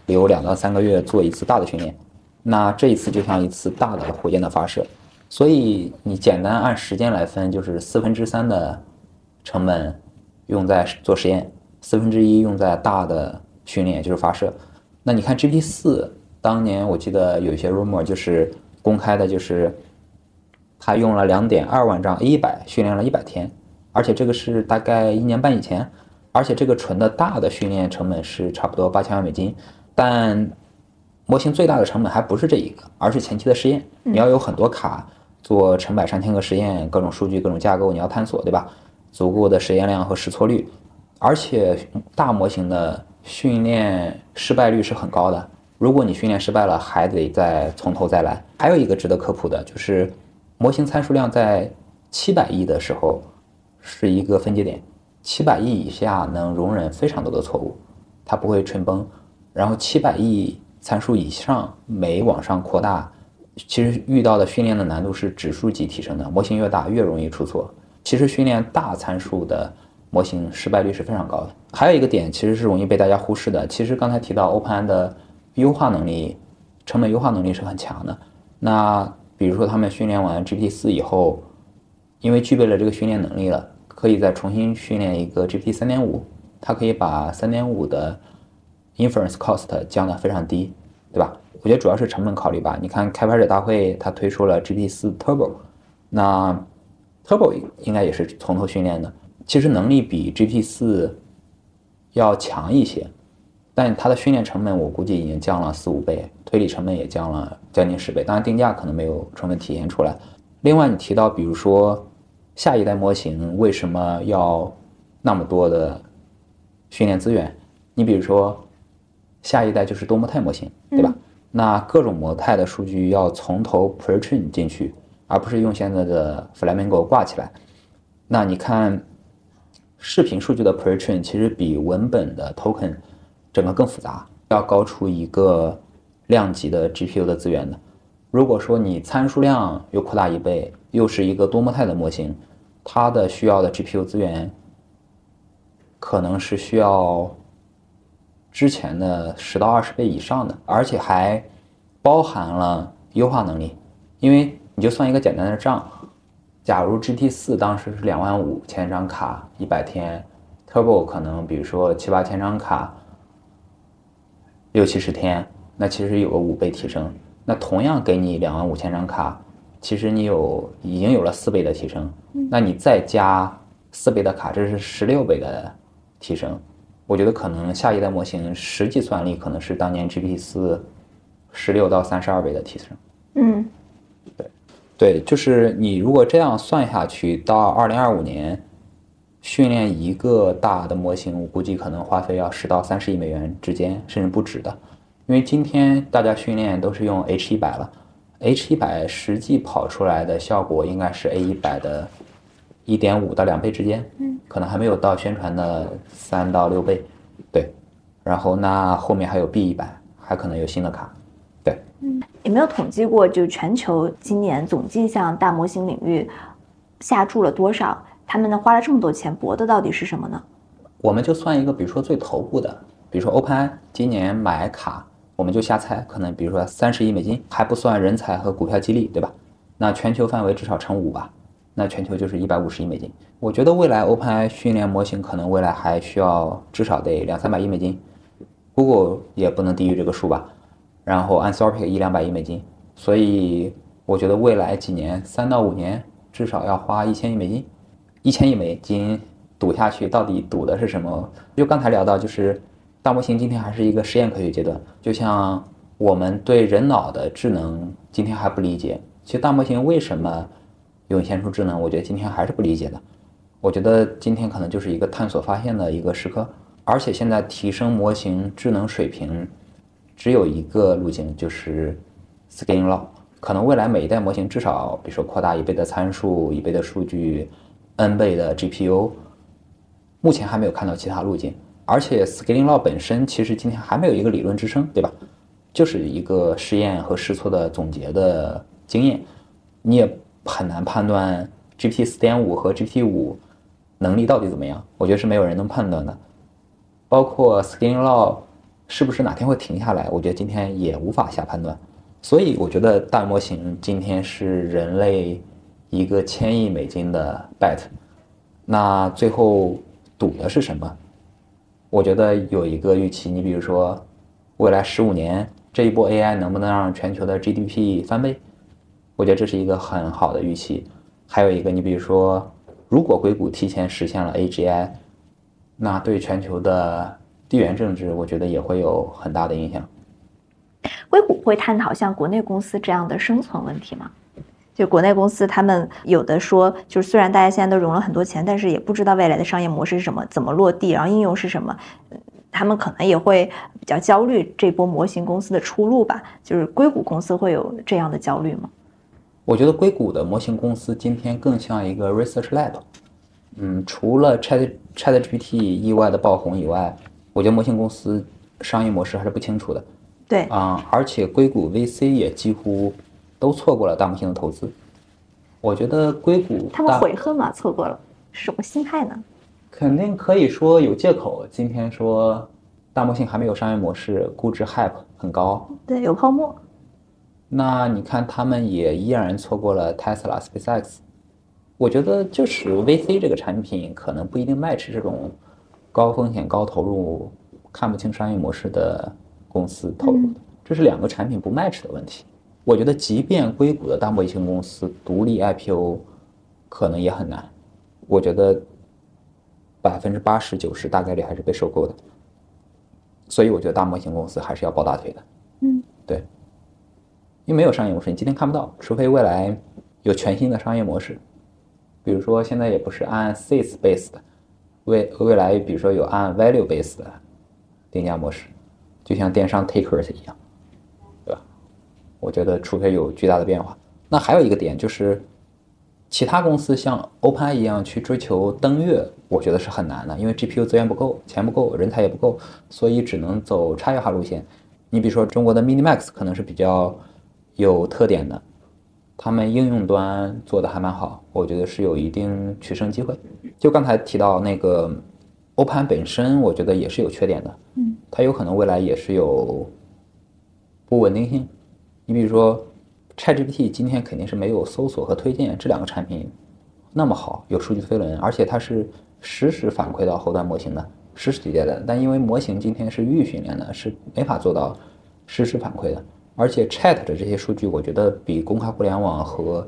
留两到三个月做一次大的训练。那这一次就像一次大的火箭的发射，所以你简单按时间来分，就是四分之三的成本用在做实验，四分之一用在大的训练，就是发射。那你看 G P 四，当年我记得有一些 rumor 就是公开的，就是他用了两点二万张 A 一百训练了一百天，而且这个是大概一年半以前，而且这个纯的大的训练成本是差不多八千万美金，但模型最大的成本还不是这一个，而是前期的试验。你要有很多卡做成百上千个实验，各种数据各种架构你要探索，对吧？足够的实验量和试错率，而且大模型的训练失败率是很高的，如果你训练失败了还得再从头再来。还有一个值得科普的就是模型参数量在七百亿的时候是一个分界点，七百亿以下能容忍非常多的错误，它不会蠢崩，然后七百亿参数以上每往上扩大，其实遇到的训练的难度是指数级提升的，模型越大越容易出错。其实训练大参数的模型失败率是非常高的。还有一个点其实是容易被大家忽视的，其实刚才提到 OpenAI 的优化能力，成本优化能力是很强的。那比如说他们训练完 G P T 四以后，因为具备了这个训练能力了，可以再重新训练一个 G P T 三点五， 它可以把 三点五 的 inference cost 降得非常低，对吧？我觉得主要是成本考虑吧。你看开发者大会它推出了 G P T 四 Turbo， 那 Turbo 应该也是从头训练的，其实能力比 G P T 四 要强一些，但它的训练成本我估计已经降了四五倍，推理成本也降了将近十倍，当然定价可能没有充分体现出来。另外你提到比如说下一代模型为什么要那么多的训练资源，你比如说下一代就是多模态模型，对吧？嗯、那各种模态的数据要从头 pretrain 进去，而不是用现在的 Flamingo 挂起来。那你看视频数据的 pretrain 其实比文本的 token 整个更复杂，要高出一个量级的 G P U 的资源的。如果说你参数量又扩大一倍，又是一个多模态的模型，它的需要的 G P U 资源可能是需要之前的十到二十倍以上的，而且还包含了优化能力。因为你就算一个简单的账，假如 G P T 四 当时是两万五千张卡一百天， Turbo 可能比如说七八千张卡六七十天，那其实有个五倍提升。那同样给你两万五千张卡，其实你有已经有了四倍的提升，那你再加四倍的卡，这是十六倍的提升。我觉得可能下一代模型实际算力可能是当年 G P T 四 十六到三十二倍的提升。 嗯， 对，对，就是你如果这样算下去，到二零二五年训练一个大的模型，我估计可能花费要十到三十亿美元之间，甚至不止的。因为今天大家训练都是用 H 一百了 ，H 一百实际跑出来的效果应该是 A 一百的一点五到两倍之间，嗯，可能还没有到宣传的三到六倍，对。然后那后面还有 B 一百，还可能有新的卡，对。 嗯，有没有统计过，就全球今年总计向大模型领域下注了多少？他们呢花了这么多钱，博的到底是什么呢？ 我们就算一个，比如说最头部的，比如说 OpenAI 今年买卡。我们就瞎猜，可能比如说三十亿美金，还不算人才和股票激励，对吧？那全球范围至少乘五吧，那全球就是一百五十亿美金。我觉得未来 OpenAI 训练模型可能未来还需要至少得两三百亿美金 ，Google 也不能低于这个数吧。然后 Anthropic 一两百亿美金，所以我觉得未来几年三到五年至少要花一千亿美金，一千亿美金赌下去，到底赌的是什么？就刚才聊到就是。大模型今天还是一个实验科学阶段，就像我们对人脑的智能今天还不理解，其实大模型为什么涌现出智能，我觉得今天还是不理解的。我觉得今天可能就是一个探索发现的一个时刻，而且现在提升模型智能水平只有一个路径，就是 scaling law。可能未来每一代模型至少比如说扩大一倍的参数，一倍的数据 ，n 倍的 G P U， 目前还没有看到其他路径。而且 scaling law 本身其实今天还没有一个理论支撑，对吧？就是一个试验和试错的总结的经验，你也很难判断 G P T 四点五 和 G P T 五 能力到底怎么样，我觉得是没有人能判断的。包括 scaling law 是不是哪天会停下来，我觉得今天也无法下判断。所以我觉得大模型今天是人类一个千亿美金的 bet， 那最后赌的是什么？我觉得有一个预期，你比如说未来十五年这一波 A I 能不能让全球的 G D P 翻倍，我觉得这是一个很好的预期。还有一个，你比如说如果硅谷提前实现了 A G I， 那对全球的地缘政治我觉得也会有很大的影响。 硅谷会探讨像国内公司这样的生存问题吗？就国内公司他们有的说，就是虽然大家现在都融了很多钱，但是也不知道未来的商业模式是什么，怎么落地，然后应用是什么，他们可能也会比较焦虑这波模型公司的出路吧。就是硅谷公司会有这样的焦虑吗？ 我觉得硅谷的模型公司今天更像一个 research lab。嗯，除了 Chat ChatGPT 意外的爆红以外，我觉得模型公司商业模式还是不清楚的。 对啊、嗯，而且硅谷 V C 也几乎都错过了大模型的投资。我觉得硅谷他们悔恨吗？错过了是什么心态呢？ 肯定可以说有借口。今天说大模型还没有商业模式，估值 hype 很高， 对，有泡沫。 那你看他们也依然错过了 Tesla、SpaceX。我觉得就是 V C 这个产品可能不一定 match 这种高风险高投入看不清商业模式的公司投入的，这是两个产品不 match 的问题。我觉得即便硅谷的大模型公司独立 I P O 可能也很难，我觉得百分之八十九十大概率还是被收购的，所以我觉得大模型公司还是要抱大腿的。 嗯， 对，因为没有商业模式你今天看不到，除非未来有全新的商业模式，比如说现在也不是按 seats based 的，未未来比如说有按 value based 的定价模式，就像电商 takers 一样，对吧？我觉得除非有巨大的变化。那还有一个点就是其他公司像 OpenAI 一样去追求登月，我觉得是很难的，因为 G P U 资源不够，钱不够，人才也不够，所以只能走差异化路线。你比如说中国的 MiniMax 可能是比较有特点的，他们应用端做的还蛮好，我觉得是有一定取胜机会。就刚才提到那个 OpenAI 本身，我觉得也是有缺点的，嗯，它有可能未来也是有不稳定性。你比如说 ChatGPT 今天肯定是没有搜索和推荐这两个产品那么好，有数据飞轮，而且它是实时反馈到后端模型的，实时体验的。但因为模型今天是预训练的，是没法做到实时反馈的。而且 Chat 的这些数据，我觉得比公开互联网和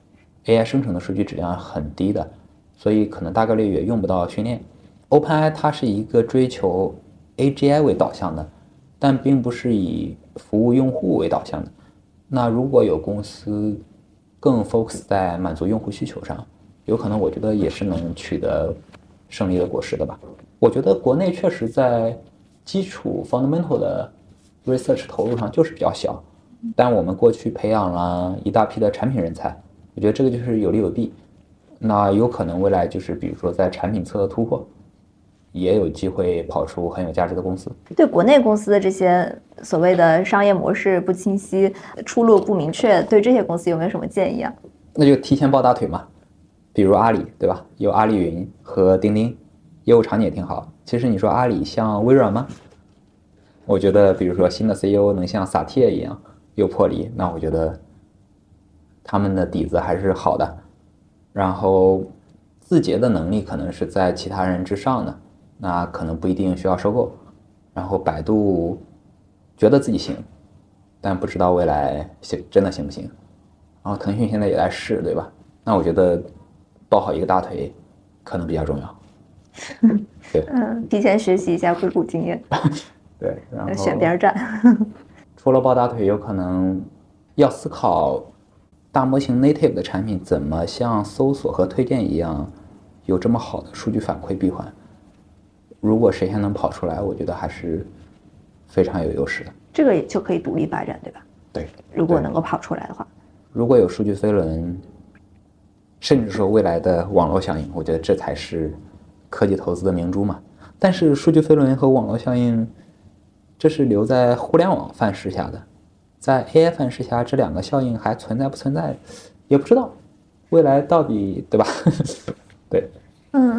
A I 生成的数据质量很低的，所以可能大概率也用不到训练。OpenAI 它是一个追求 A G I 为导向的，但并不是以服务用户为导向的。那如果有公司更 focus 在满足用户需求上，有可能我觉得也是能取得胜利的果实的吧。我觉得国内确实在基础 fundamental 的 research 投入上就是比较小，但我们过去培养了一大批的产品人才，我觉得这个就是有利有弊。那有可能未来就是比如说在产品侧突破，也有机会跑出很有价值的公司。 对国内公司的这些所谓的商业模式不清晰、出路不明确，对这些公司有没有什么建议啊？ 那就提前抱大腿嘛，比如阿里，对吧？有阿里云和钉钉，业务场景也挺好。其实你说阿里像微软吗？我觉得，比如说新的 C E O 能像萨提亚一样有魄力，那我觉得他们的底子还是好的。然后字节的能力可能是在其他人之上的，那可能不一定需要收购。然后百度觉得自己行，但不知道未来行真的行不行。然后腾讯现在也在试，对吧？那我觉得抱好一个大腿可能比较重要。对， 嗯，提前学习一下硅谷经验。 对，然后选边站。 除了抱大腿，有可能要思考大模型 native 的产品怎么像搜索和推荐一样有这么好的数据反馈闭环。如果谁先能跑出来，我觉得还是非常有优势的。 这个也就可以独立发展，对吧？ 对， 如果能够跑出来的话， 如果有数据飞轮，甚至说未来的网络效应，我觉得这才是科技投资的明珠嘛。但是数据飞轮和网络效应，这是留在互联网范式下的，在 A I 范式下，这两个效应还存在不存在，也不知道，未来到底对吧？对， 嗯，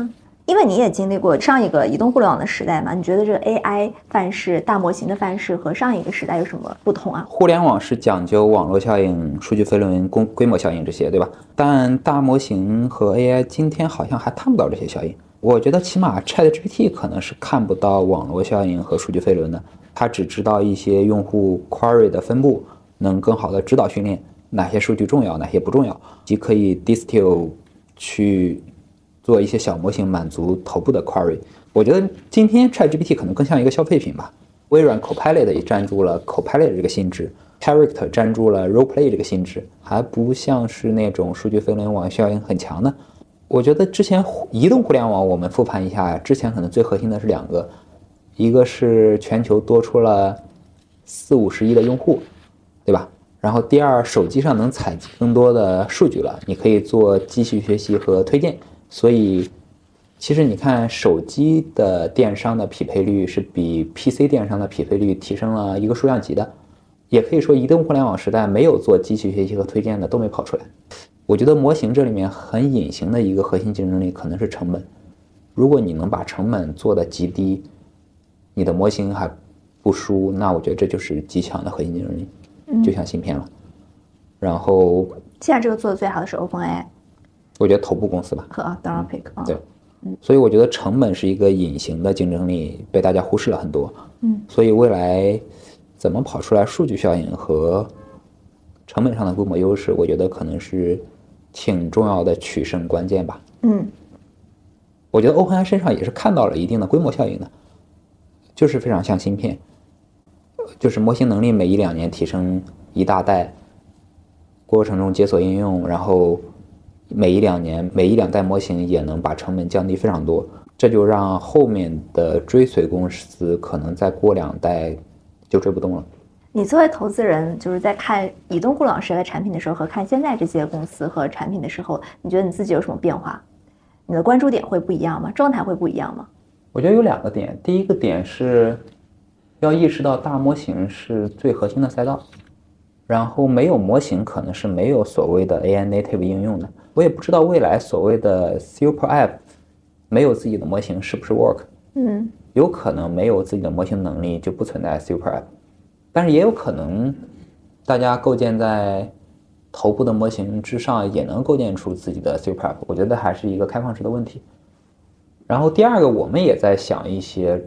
因为你也经历过上一个移动互联网的时代嘛，你觉得这个 A I 范式、大模型的范式和上一个时代有什么不同啊？ 互联网是讲究网络效应、数据飞轮、规规模效应这些，对吧？但大模型和 A I 今天好像还看不到这些效应。我觉得起码 ChatGPT 可能是看不到网络效应和数据飞轮的，它只知道一些用户 query 的分布，能更好的指导训练哪些数据重要，哪些不重要，即可以 distill 去做一些小模型满足头部的 query。 我觉得今天 ChatGPT 可能更像一个消费品吧。微软 Copilot 也占住了 Copilot 这个性质， Character 占住了 Roleplay 这个性质，还不像是那种数据飞轮网效应很强的。我觉得之前移动互联网我们复盘一下，之前可能最核心的是两个，一个是全球多出了四五十亿的用户，对吧？然后第二，手机上能采集更多的数据了，你可以做机器学习和推荐。所以其实你看手机的电商的匹配率是比 P C 电商的匹配率提升了一个数量级的。也可以说移动互联网时代没有做机器学习和推荐的都没跑出来。我觉得模型这里面很隐形的一个核心竞争力可能是成本。如果你能把成本做得极低，你的模型还不输，那我觉得这就是极强的核心竞争力，就像芯片了。然后现在这个做的最好的是 OpenAI， 我觉得头部公司吧， 和 Anthropic、嗯、 对，所以我觉得成本是一个隐形的竞争力，被大家忽视了很多。嗯，所以未来怎么跑出来数据效应和成本上的规模优势，我觉得可能是挺重要的取胜关键吧。 嗯， 我觉得 OpenAI 身上也是看到了一定的规模效应的，就是非常像芯片，就是模型能力每一两年提升一大代，过程中解锁应用，然后每一两年每一两代模型也能把成本降低非常多，这就让后面的追随公司可能再过两代就追不动了。 你作为投资人，就是在看移动互联网时代产品的时候和看现在这些公司和产品的时候，你觉得你自己有什么变化？你的关注点会不一样吗？状态会不一样吗？ 我觉得有两个点，第一个点是要意识到大模型是最核心的赛道，然后没有模型可能是没有所谓的 A I native 应用的。我也不知道未来所谓的 super app 没有自己的模型是不是 work。 嗯， 有可能没有自己的模型能力就不存在 super app， 但是也有可能大家构建在头部的模型之上也能构建出自己的 super app， 我觉得还是一个开放式的问题。然后第二个，我们也在想一些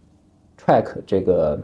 track 这个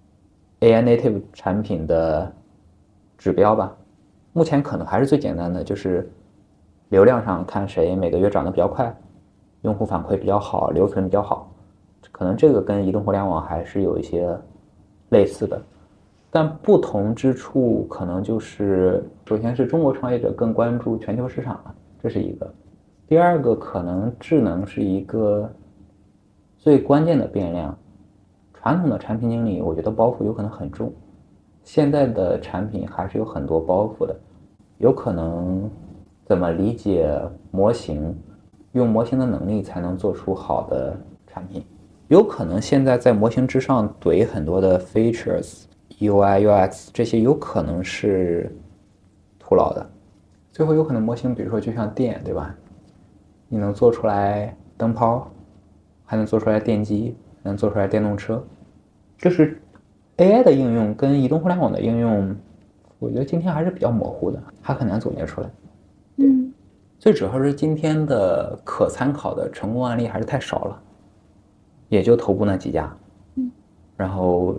A I native 产品的指标吧。目前可能还是最简单的，就是流量上看谁每个月涨得比较快，用户反馈比较好，留存比较好，可能这个跟移动互联网还是有一些类似的。但不同之处可能就是首先是中国创业者更关注全球市场了，这是一个。第二个可能智能是一个最关键的变量，传统的产品经理我觉得包袱有可能很重，现在的产品还是有很多包袱的，有可能怎么理解模型，用模型的能力才能做出好的产品，有可能现在在模型之上怼很多的 features U I U X 这些有可能是徒劳的，最后有可能模型比如说就像电，对吧，你能做出来灯泡，还能做出来电机，还能做出来电动车，就是 A I 的应用跟移动互联网的应用我觉得今天还是比较模糊的，还很难总结出来。 嗯， 最主要是今天的可参考的成功案例还是太少了，也就头部那几家。 嗯， 然后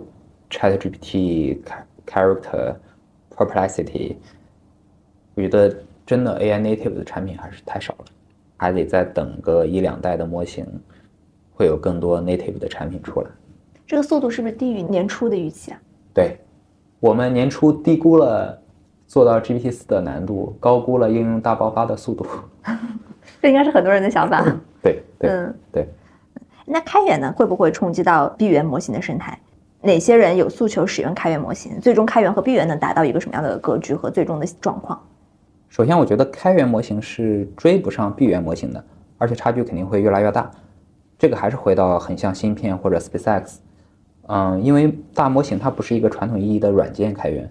ChatGPT、Character、Perplexity， 我觉得真的 A I native 的产品还是太少了，还得再等个一两代的模型，会有更多 native 的产品出来。 这个速度是不是低于年初的预期啊？ 对，我们年初低估了做到 G P T 四 的难度，高估了应用大爆发的速度。 这应该是很多人的想法。 对对、 嗯、 对。 那开源呢，会不会冲击到闭源模型的生态？哪些人有诉求使用开源模型？最终开源和闭源能达到一个什么样的格局和最终的状况？ 首先我觉得开源模型是追不上闭源模型的，而且差距肯定会越来越大。这个还是回到很像芯片或者 SpaceX， 嗯，因为大模型它不是一个传统意义的软件开源，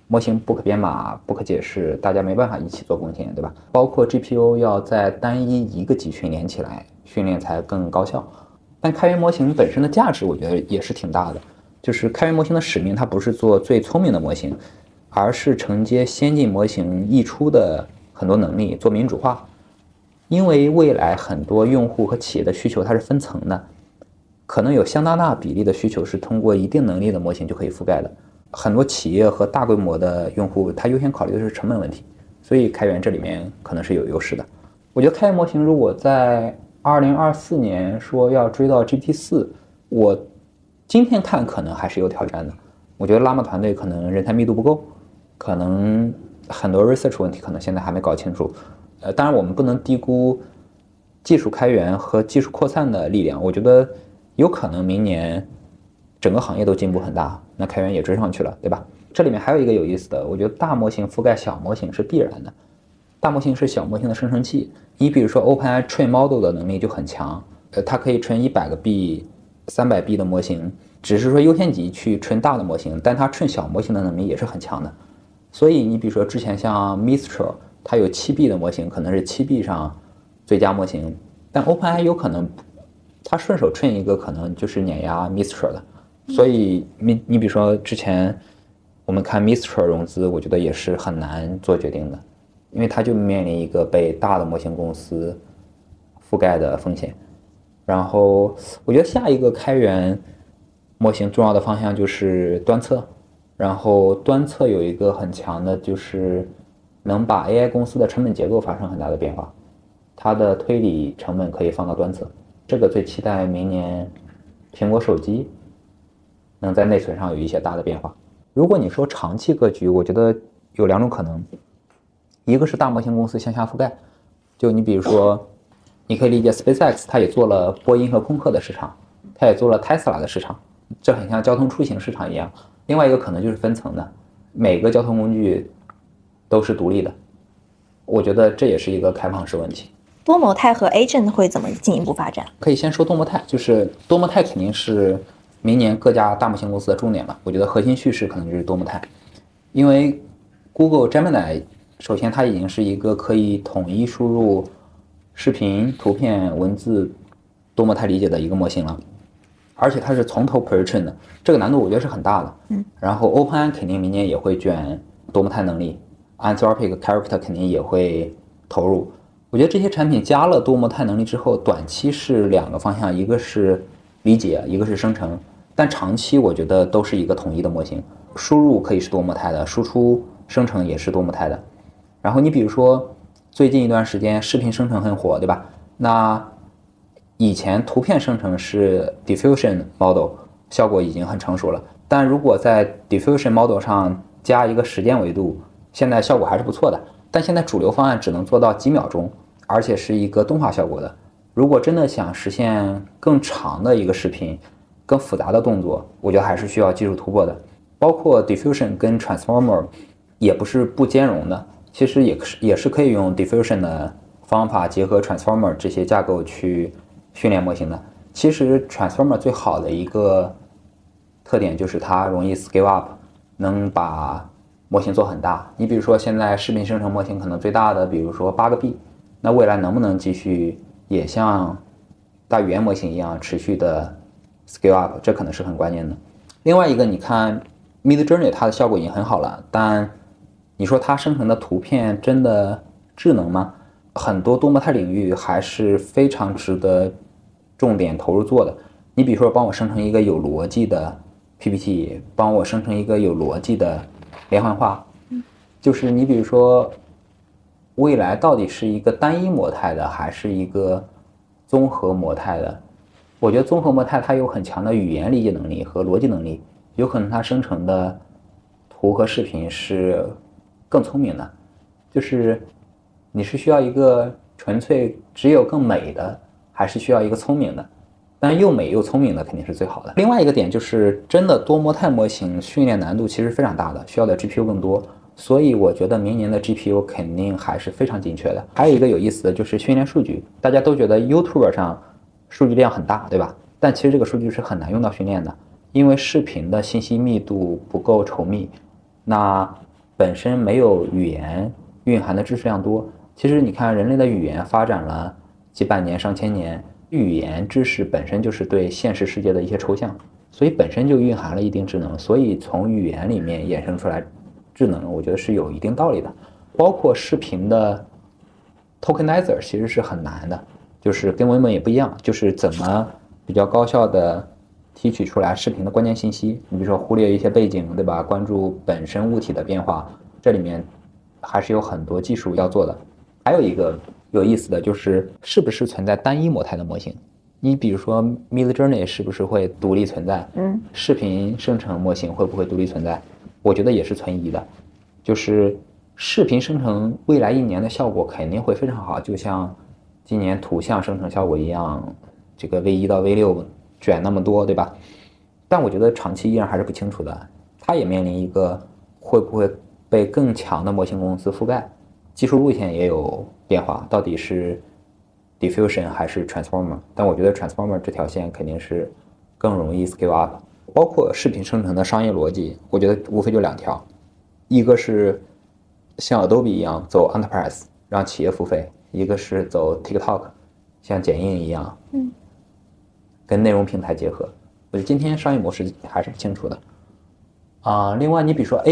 模型不可编码、不可解释，大家没办法一起做贡献，对吧？包括 G P U 要在单一一个集群连起来训练才更高效。但开源模型本身的价值，我觉得也是挺大的。就是开源模型的使命，它不是做最聪明的模型，而是承接先进模型溢出的很多能力，做民主化。因为未来很多用户和企业的需求它是分层的，可能有相当大比例的需求是通过一定能力的模型就可以覆盖的。很多企业和大规模的用户，他优先考虑的是成本问题，所以开源这里面可能是有优势的。我觉得开源模型如果在二零二四年说要追到 G P T 四，我今天看可能还是有挑战的。我觉得Llama团队可能人才密度不够，可能很多 research 问题可能现在还没搞清楚。呃，当然我们不能低估技术开源和技术扩散的力量。我觉得有可能明年整个行业都进步很大，那开源也追上去了，对吧？这里面还有一个有意思的，我觉得大模型覆盖小模型是必然的。大模型是小模型的生成器，你比如说 OpenAI train model 的能力就很强，呃，它可以 train 一百个 B、三百 B 的模型，只是说优先级去 train 大的模型，但它 train 小模型的能力也是很强的。所以你比如说之前像 Mistral， 它有七 B 的模型，可能是七 B 上最佳模型，但 OpenAI 有可能它顺手 train 一个可能就是碾压 Mistral 的。所以你你比如说之前我们看 Mistral 融资，我觉得也是很难做决定的，因为它就面临一个被大的模型公司覆盖的风险。然后我觉得下一个开源模型重要的方向就是端测，然后端测有一个很强的就是能把 A I 公司的成本结构发生很大的变化，它的推理成本可以放到端测。这个最期待明年苹果手机能在内存上有一些大的变化。如果你说长期格局，我觉得有两种可能，一个是大模型公司向下覆盖，就你比如说你可以理解 SpaceX 它也做了波音和空客的市场，它也做了 Tesla 的市场，这很像交通出行市场一样。另外一个可能就是分层的，每个交通工具都是独立的，我觉得这也是一个开放式问题。 多模态和 Agent 会怎么进一步发展？ 可以先说多模态，就是多模态肯定是明年各家大模型公司的重点嘛。我觉得核心叙事可能就是多模态，因为 Google Gemini 首先它已经是一个可以统一输入视频、图片、文字多模态理解的一个模型了，而且它是从头 pre-train 的，这个难度我觉得是很大的。嗯，然后 OpenAI 肯定明年也会卷多模态能力 ，Anthropic Character 肯定也会投入。我觉得这些产品加了多模态能力之后，短期是两个方向，一个是理解，一个是生成，但长期我觉得都是一个统一的模型，输入可以是多模态的，输出生成也是多模态的。然后你比如说最近一段时间视频生成很火，对吧？那以前图片生成是 Diffusion Model， 效果已经很成熟了，但如果在 Diffusion Model 上加一个时间维度，现在效果还是不错的。但现在主流方案只能做到几秒钟，而且是一个动画效果的。如果真的想实现更长的一个视频，更复杂的动作，我觉得还是需要技术突破的。包括 Diffusion 跟 Transformer 也不是不兼容的，其实也是也是可以用 Diffusion 的方法结合 Transformer 这些架构去训练模型的。其实 Transformer 最好的一个特点就是它容易 scale up， 能把模型做很大。你比如说现在视频生成模型可能最大的比如说八个 B， 那未来能不能继续也像大语言模型一样持续的 scale up， 这可能是很关键的。另外一个你看 Midjourney 它的效果已经很好了，但你说它生成的图片真的智能吗？很多多模态领域还是非常值得重点投入做的。你比如说帮我生成一个有逻辑的 P P T， 帮我生成一个有逻辑的连环画，就是你比如说未来到底是一个单一模态的还是一个综合模态的。我觉得综合模态它有很强的语言理解能力和逻辑能力，有可能它生成的图和视频是更聪明的，就是你是需要一个纯粹只有更美的，还是需要一个聪明的，但又美又聪明的肯定是最好的。另外一个点就是真的多模态模型训练难度其实非常大的，需要的 G P U 更多，所以我觉得明年的 G P U 肯定还是非常紧缺的。还有一个有意思的就是训练数据，大家都觉得 YouTube 上数据量很大，对吧？但其实这个数据是很难用到训练的，因为视频的信息密度不够稠密，那本身没有语言蕴含的知识量多。其实你看，人类的语言发展了几百年、上千年，语言知识本身就是对现实世界的一些抽象，所以本身就蕴含了一定智能。所以从语言里面衍生出来智能，我觉得是有一定道理的。包括视频的 tokenizer 其实是很难的，就是跟文本也不一样，就是怎么比较高效的提取出来视频的关键信息。你比如说忽略一些背景，对吧？关注本身物体的变化，这里面还是有很多技术要做的。还有一个有意思的就是，是不是存在单一模态的模型？你比如说 Midjourney 是不是会独立存在？ 嗯， 视频生成模型会不会独立存在？我觉得也是存疑的。就是视频生成未来一年的效果肯定会非常好，就像今年图像生成效果一样，这个 V 一到 V 六卷那么多，对吧？但我觉得长期依然还是不清楚的，它也面临一个会不会被更强的模型公司覆盖，技术路线也有变化，到底是 diffusion 还是 transformer？ 但我觉得 transformer 这条线肯定是更容易 scale up。包括视频生成的商业逻辑，我觉得无非就两条，一个是像 Adobe 一样走 enterprise 让企业付费，一个是走 TikTok 像剪映一样， 嗯， 跟内容平台结合。我觉得今天商业模式还是不清楚的啊、呃。另外，你比如说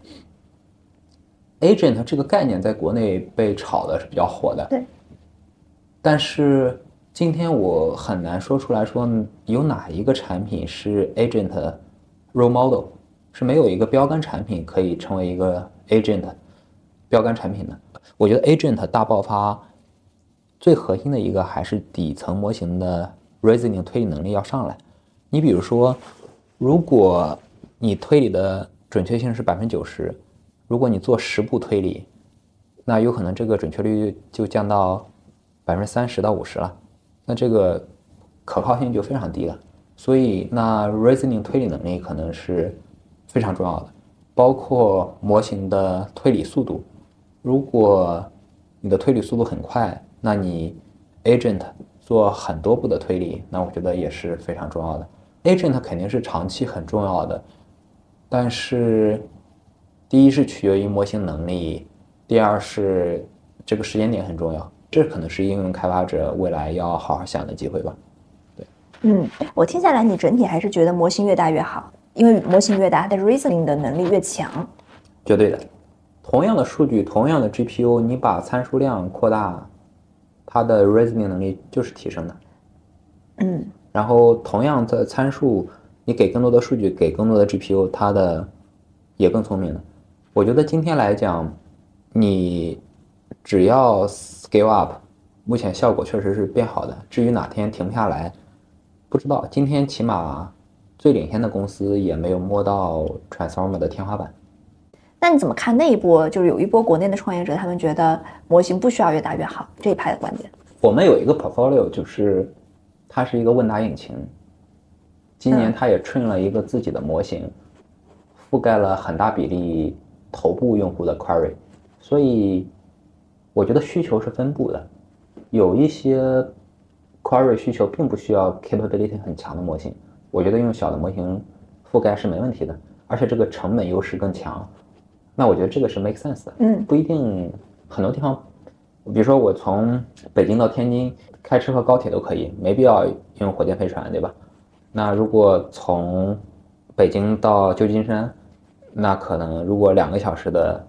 agent。agent 这个概念在国内被炒的是比较火的， 对。 但是今天我很难说出来说有哪一个产品是 agent role model， 是没有一个标杆产品可以成为一个 agent 标杆产品的。我觉得 agent 大爆发最核心的一个还是底层模型的 reasoning 推理能力要上来。你比如说，如果你推理的准确性是百分之九十。如果你做十步推理，那有可能这个准确率就降到百分之三十到五十了，那这个可靠性就非常低了。所以，那 reasoning 推理能力可能是非常重要的，包括模型的推理速度。如果你的推理速度很快，那你 agent 做很多步的推理，那我觉得也是非常重要的。agent 肯定是长期很重要的，但是。第一是取决于模型能力，第二是这个时间点很重要，这可能是应用开发者未来要好好想的机会吧。对， 嗯，我听下来你整体还是觉得模型越大越好，因为模型越大，它的 reasoning 的能力越强。 绝对的，同样的数据，同样的 G P U， 你把参数量扩大，它的 reasoning 能力就是提升的。 嗯， 然后同样的参数，你给更多的数据，给更多的 G P U， 它的也更聪明了。我觉得今天来讲，你只要 scale up， 目前效果确实是变好的。至于哪天停不下来，不知道。今天起码最领先的公司也没有摸到 transformer 的天花板。 那你怎么看那一波？就是有一波国内的创业者，他们觉得模型不需要越大越好这一派的观点。 我们有一个 portfolio， 就是它是一个问答引擎，今年它也 train 了一个自己的模型，覆盖了很大比例头部用户的 query， 所以我觉得需求是分布的，有一些 query 需求并不需要 capability 很强的模型，我觉得用小的模型覆盖是没问题的，而且这个成本优势更强，那我觉得这个是 make sense 的。 嗯， 不一定很多地方，比如说我从北京到天津开车和高铁都可以，没必要用火箭飞船，对吧？那如果从北京到旧金山，那可能如果两个小时的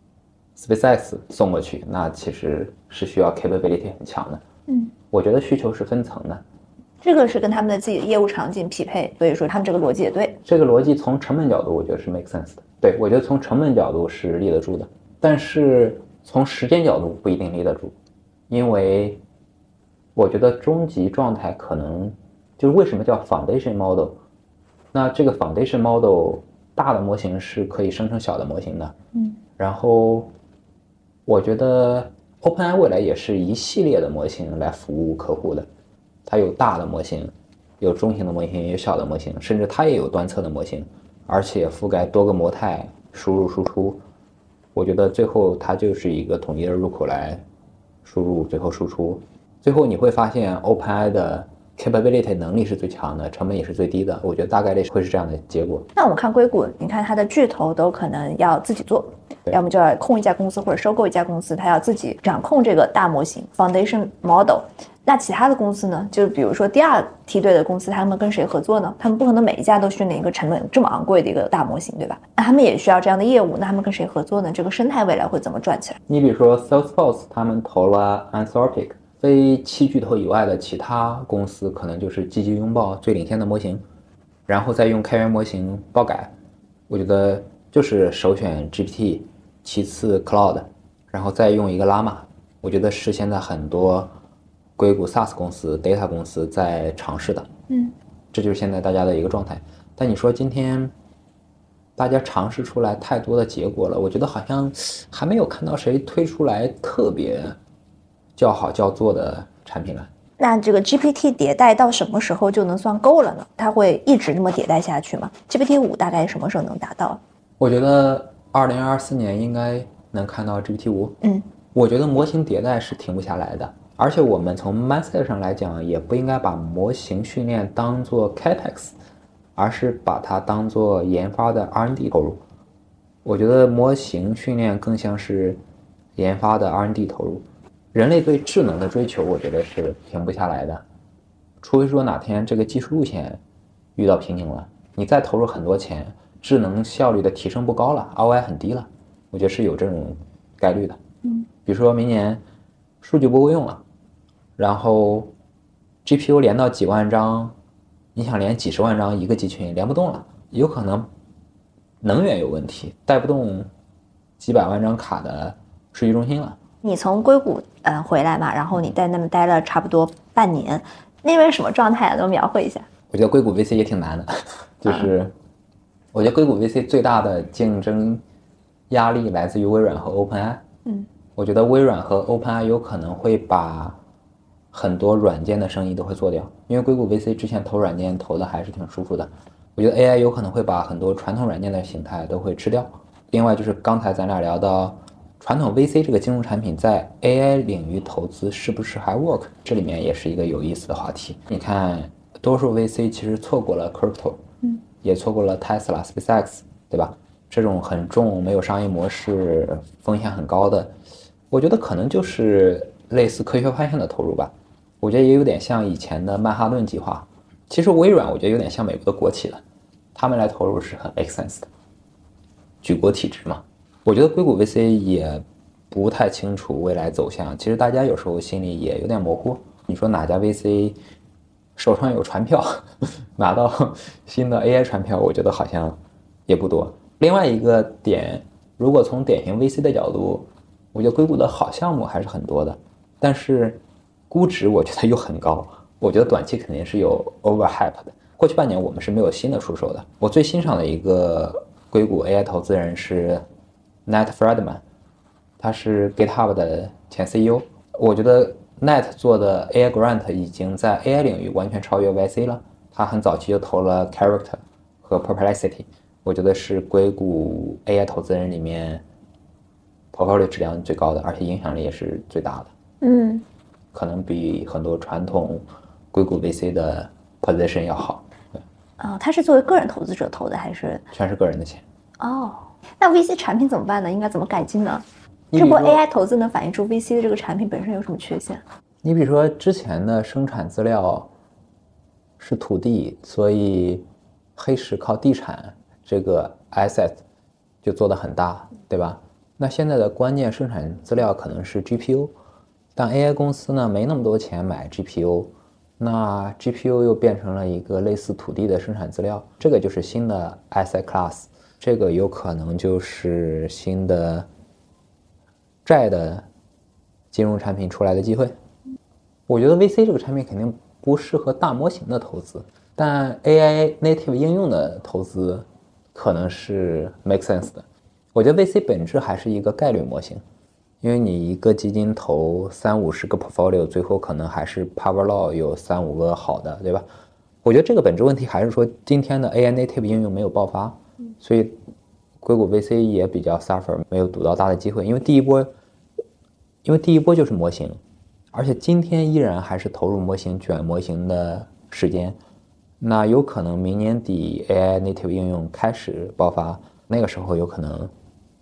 SpaceX 送过去，那其实是需要 capability 很强的。 嗯， 我觉得需求是分层的， 这个是跟他们的自己的业务场景匹配，所以说他们这个逻辑也对。 这个逻辑从成本角度，我觉得是 make sense 的。对，我觉得从成本角度是立得住的，但是从时间角度不一定立得住，因为我觉得终极状态可能就是为什么叫 foundation model， 那这个 foundation model 大的模型是可以生成小的模型的。 嗯， 然后我觉得 OpenAI 未来也是一系列的模型来服务客户的，它有大的模型，有中型的模型，也有小的模型，甚至它也有端侧的模型，而且覆盖多个模态，输入输出。我觉得最后它就是一个统一的入口来输入，最后输出。最后你会发现 OpenAI 的 capability 能力是最强的，成本也是最低的。我觉得大概率会是这样的结果。 那我们看硅谷，你看它的巨头都可能要自己做， 要么就要控一家公司或者收购一家公司，他要自己掌控这个大模型 foundation model。那其他的公司呢，就是比如说第二梯队的公司，他们跟谁合作呢？他们不可能每一家都训练一个成本这么昂贵的一个大模型，对吧？那他们也需要这样的业务，那他们跟谁合作呢？这个生态未来会怎么转起来？ 你比如说 Salesforce 他们投了 Anthropic， 非七巨头以外的其他公司可能就是积极拥抱最领先的模型，然后再用开源模型爆改。我觉得就是首选 G P T， 其次 Cloud， 然后再用一个 Llama。我觉得是现在很多硅谷 SaaS 公司 data 公司在尝试的， 嗯， 这就是现在大家的一个状态。但你说今天大家尝试出来太多的结果了，我觉得好像还没有看到谁推出来特别叫好叫座的产品来。 那这个 G P T 迭代到什么时候就能算够了呢？它会一直这么迭代下去吗？ G P T 五大概什么时候能达到？ 我觉得二零二四年应该能看到 G P T 五。 嗯， 我觉得模型迭代是停不下来的。而且我们从 mindset 上来讲，也不应该把模型训练当做 capex， 而是把它当做研发的 R and D 投入。我觉得模型训练更像是研发的 R and D 投入。人类对智能的追求，我觉得是停不下来的，除非说哪天这个技术路线遇到瓶颈了，你再投入很多钱，智能效率的提升不高了 ，R O I 很低了，我觉得是有这种概率的。 嗯， 比如说明年数据不够用了。然后 G P U 连到几万张，你想连几十万张一个集群连不动了，有可能能源有问题，带不动几百万张卡的数据中心了。 你从硅谷呃回来嘛，然后你在那么待了差不多半年，那边什么状态啊？能描绘一下？ 我觉得硅谷 V C 也挺难的，就是我觉得硅谷 V C 最大的竞争压力来自于微软和 OpenAI。 嗯， 我觉得微软和 OpenAI 有可能会把很多软件的生意都会做掉，因为硅谷 V C 之前投软件投的还是挺舒服的。我觉得 A I 有可能会把很多传统软件的形态都会吃掉。另外就是刚才咱俩聊到传统 V C 这个金融产品在 A I 领域投资是不是还 work， 这里面也是一个有意思的话题。你看多数 V C 其实错过了 crypto， 嗯， 也错过了 Tesla、SpaceX， 对吧？这种很重没有商业模式风险很高的，我觉得可能就是类似科学方向的投入吧。我觉得也有点像以前的曼哈顿计划。其实微软我觉得有点像美国的国企了，他们来投入是很 make sense 的，举国体制嘛。我觉得硅谷 V C 也不太清楚未来走向，其实大家有时候心里也有点模糊。你说哪家 V C 手上有传票拿到新的 A I 传票，我觉得好像也不多。另外一个点，如果从典型 V C 的角度，我觉得硅谷的好项目还是很多的，但是估值我觉得又很高，我觉得短期肯定是有 overhype 的。过去半年我们是没有新的出手的。我最欣赏的一个硅谷 A I 投资人是 Nat Friedman， 他是 GitHub 的前 C E O。我觉得 Nat 做的 A I Grant 已经在 A I 领域完全超越 Y C 了。他很早期就投了 Character 和 Perplexity， 我觉得是硅谷 A I 投资人里面投票率质量最高的，而且影响力也是最大的。 嗯， 可能比很多传统硅谷 V C 的 position 要好。 啊、哦，他是作为个人投资者投的还是？ 全是个人的钱。 哦，那 V C 产品怎么办呢？应该怎么改进呢？这波 A I 投资能反映出 V C 的这个产品本身有什么缺陷？ 你比如说之前的生产资料是土地，所以黑石靠地产这个 asset 就做得很大，对吧？那现在的关键生产资料可能是 G P U， 但 A I 公司呢没那么多钱买 G P U， 那 G P U 又变成了一个类似土地的生产资料，这个就是新的 asset class， 这个有可能就是新的债的金融产品出来的机会。我觉得 V C 这个产品肯定不适合大模型的投资，但 A I native 应用的投资可能是 make sense 的。我觉得 V C 本质还是一个概率模型，因为你一个基金投三五十个 portfolio， 最后可能还是 power law 有三五个好的，对吧？我觉得这个本质问题还是说今天的 A I native 应用没有爆发，所以硅谷 V C 也比较 suffer， 没有赌到大的机会，因为第一波，因为第一波就是模型，而且今天依然还是投入模型卷模型的时间，那有可能明年底 A I native 应用开始爆发，那个时候有可能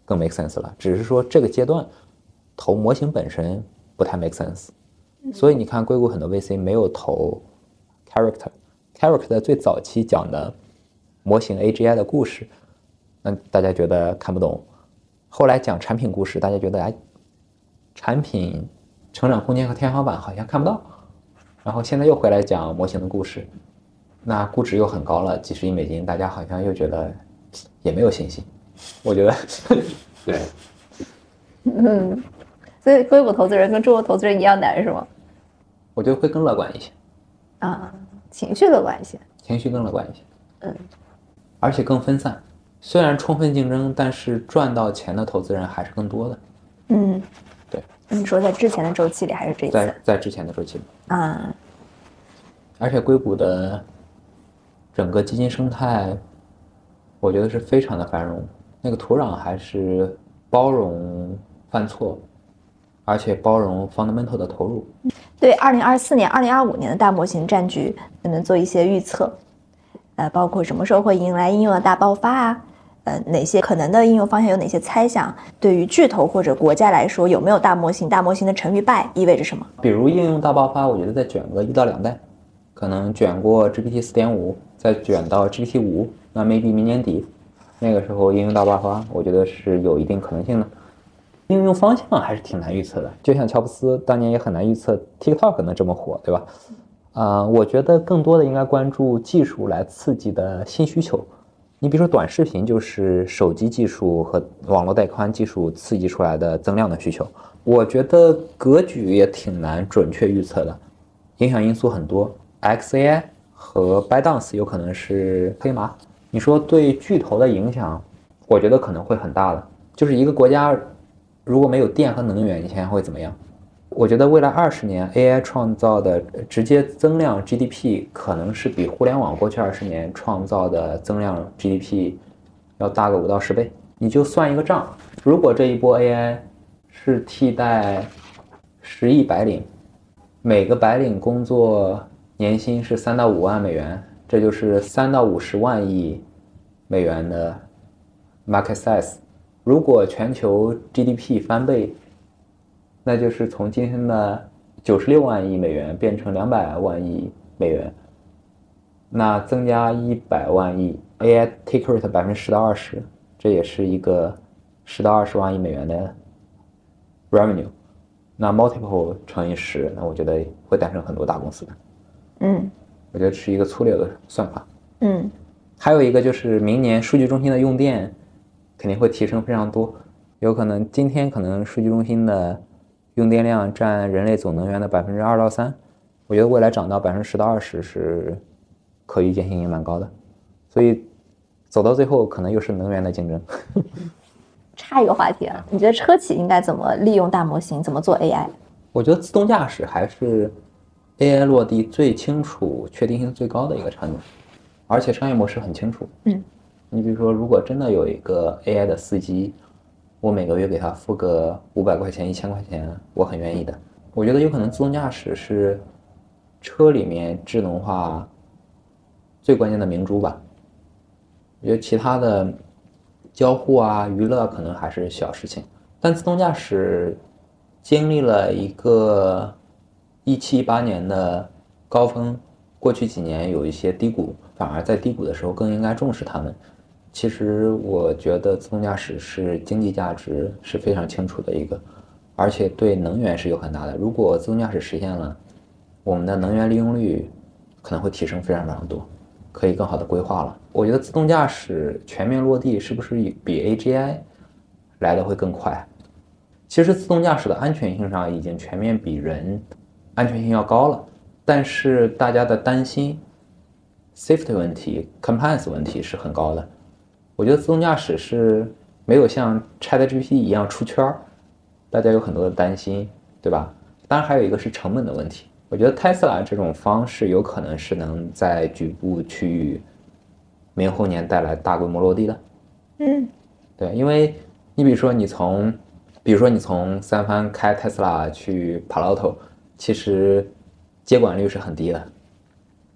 更 make sense 了，只是说这个阶段投模型本身不太 make sense。所以你看硅谷很多 V C 没有投 character character 在最早期讲的模型 A G I 的故事，那大家觉得看不懂。后来讲产品故事，大家觉得哎，产品成长空间和天花板好像看不到。然后现在又回来讲模型的故事，那估值又很高了，几十亿美金，大家好像又觉得也没有信心。我觉得，对， 嗯，所以硅谷投资人跟中国投资人一样难是吗？ 我觉得会更乐观一些。 啊，情绪乐观一些， 情绪更乐观一些。 嗯， 而且更分散。虽然充分竞争，但是赚到钱的投资人还是更多的。 嗯， 对。 你说在之前的周期里还是这一次？ 在在之前的周期里。 啊。 而且硅谷的整个基金生态，我觉得是非常的繁荣。那个土壤还是包容犯错，而且包容 fundamental 的投入。 对二零二四年、二零二五年的大模型战局，能不能做一些预测？呃，包括什么时候会迎来应用的大爆发啊？呃，哪些可能的应用方向有哪些猜想？对于巨头或者国家来说，有没有大模型？大模型的成与败意味着什么？ 比如应用大爆发，我觉得再卷个一到两代，可能卷过 G P T 四点五，再卷到 G P T 五，那 maybe 明年底，那个时候应用大爆发，我觉得是有一定可能性的。应用方向还是挺难预测的，就像乔布斯当年也很难预测 TikTok 能这么火，对吧？啊、呃，我觉得更多的应该关注技术来刺激的新需求。你比如说短视频，就是手机技术和网络带宽技术刺激出来的增量的需求。我觉得格局也挺难准确预测的，影响因素很多。X A I 和 ByteDance 有可能是黑马。你说对巨头的影响，我觉得可能会很大的。就是一个国家如果没有电和能源，你想想会怎么样？我觉得未来二十年 A I 创造的直接增量 G D P 可能是比互联网过去二十年创造的增量 G D P 要大个五到十倍。你就算一个账，如果这一波 A I 是替代十亿白领，每个白领工作年薪是三到五万美元，这就是三到五十万亿美元的 market size。如果全球 G D P 翻倍，那就是从今天的九十六万亿美元变成两百万亿美元，那增加一百万亿 ，A I take rate 百分之十到二十，这也是一个十到二十万亿美元的 revenue， 那 multiple 乘以十，那我觉得会诞生很多大公司的。 嗯， 我觉得是一个粗略的算法。 嗯， 还有一个就是明年数据中心的用电肯定会提升非常多，有可能今天可能数据中心的用电量占人类总能源的百分之二到三，我觉得未来涨到百分之十到二十是可预见性也蛮高的，所以走到最后可能又是能源的竞争。 插一个话题啊，你觉得车企应该怎么利用大模型，怎么做 A I？ 我觉得自动驾驶还是 A I 落地最清楚、确定性最高的一个场景，而且商业模式很清楚。 嗯， 你比如说，如果真的有一个 A I 的司机，我每个月给他付个五百块钱、一千块钱，我很愿意的。我觉得有可能自动驾驶是车里面智能化最关键的明珠吧。我觉得其他的交互啊、娱乐可能还是小事情，但自动驾驶经历了一个一七一八年的高峰，过去几年有一些低谷，反而在低谷的时候更应该重视它们。其实我觉得自动驾驶是经济价值是非常清楚的一个，而且对能源是有很大的。如果自动驾驶实现了，我们的能源利用率可能会提升非常非常多，可以更好的规划了。我觉得自动驾驶全面落地是不是比 A G I 来的会更快？其实自动驾驶的安全性上已经全面比人安全性要高了，但是大家的担心 safety 问题、compliance 问题是很高的。我觉得自动驾驶是没有像 ChatGPT 一样出圈，大家有很多的担心，对吧？当然还有一个是成本的问题。我觉得 Tesla 这种方式有可能是能在局部区域明后年带来大规模落地的。 嗯， 对，因为你比如说你从，比如说你从三藩开 Tesla 去 Palo Alto， 其实接管率是很低的。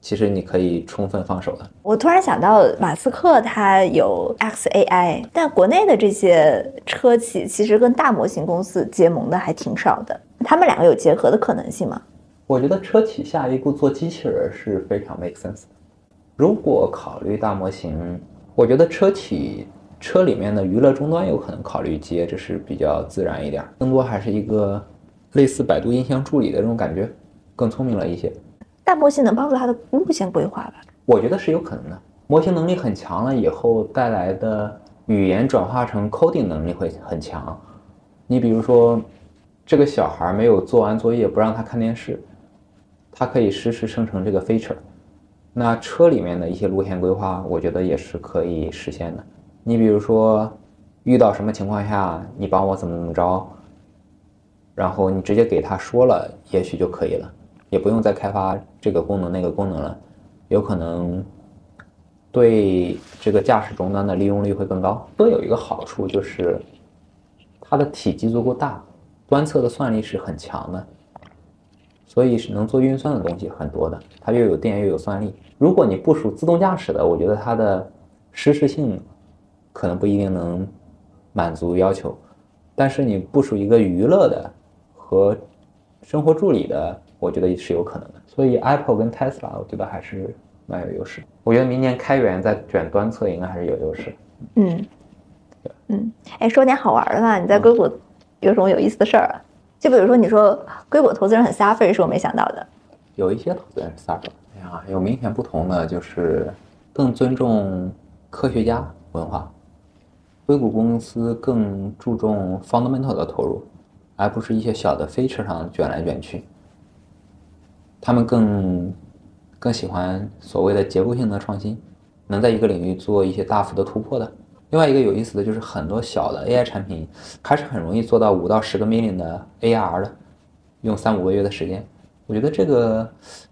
其实你可以充分放手的。 我突然想到，马斯克他有 X A I， 但国内的这些车企其实跟大模型公司结盟的还挺少的，他们两个有结合的可能性吗？ 我觉得车企下一步做机器人是非常 make sense 的。如果考虑大模型，我觉得车企车里面的娱乐终端有可能考虑接，这是比较自然一点，更多还是一个类似百度音箱助理的这种感觉，更聪明了一些。 大模型能帮助它的路线规划吧？ 我觉得是有可能的。模型能力很强了以后带来的语言转化成 coding 能力会很强。你比如说，这个小孩没有做完作业不让他看电视，他可以实时生成这个 feature。那车里面的一些路线规划，我觉得也是可以实现的。你比如说，遇到什么情况下，你帮我怎么怎么着，然后你直接给他说了，也许就可以了。也不用再开发这个功能那个功能了，有可能对这个驾驶终端的利用率会更高。都有一个好处就是它的体积足够大，端侧的算力是很强的，所以是能做运算的东西很多的，它又有电又有算力。如果你部署自动驾驶的，我觉得它的实时性可能不一定能满足要求，但是你部署一个娱乐的和生活助理的，我觉得是有可能的。所以 Apple 跟 Tesla 我觉得还是蛮有优势。我觉得明年开源再卷端侧应该还是有优势。 嗯嗯，哎，说点好玩的吧，你在硅谷有什么有意思的事儿啊？就比如说你说硅谷投资人很撒费，是我没想到的。 有一些投资人是撒费，哎呀，有明显不同的就是更尊重科学家文化。硅谷公司更注重 fundamental 的投入，而不是一些小的 feature 上卷来卷去。他们更更喜欢所谓的结构性的创新，能在一个领域做一些大幅的突破的。另外一个有意思的就是很多小的 A I 产品还是很容易做到五到十个 million 的 A R 的，用三五个月的时间。我觉得这个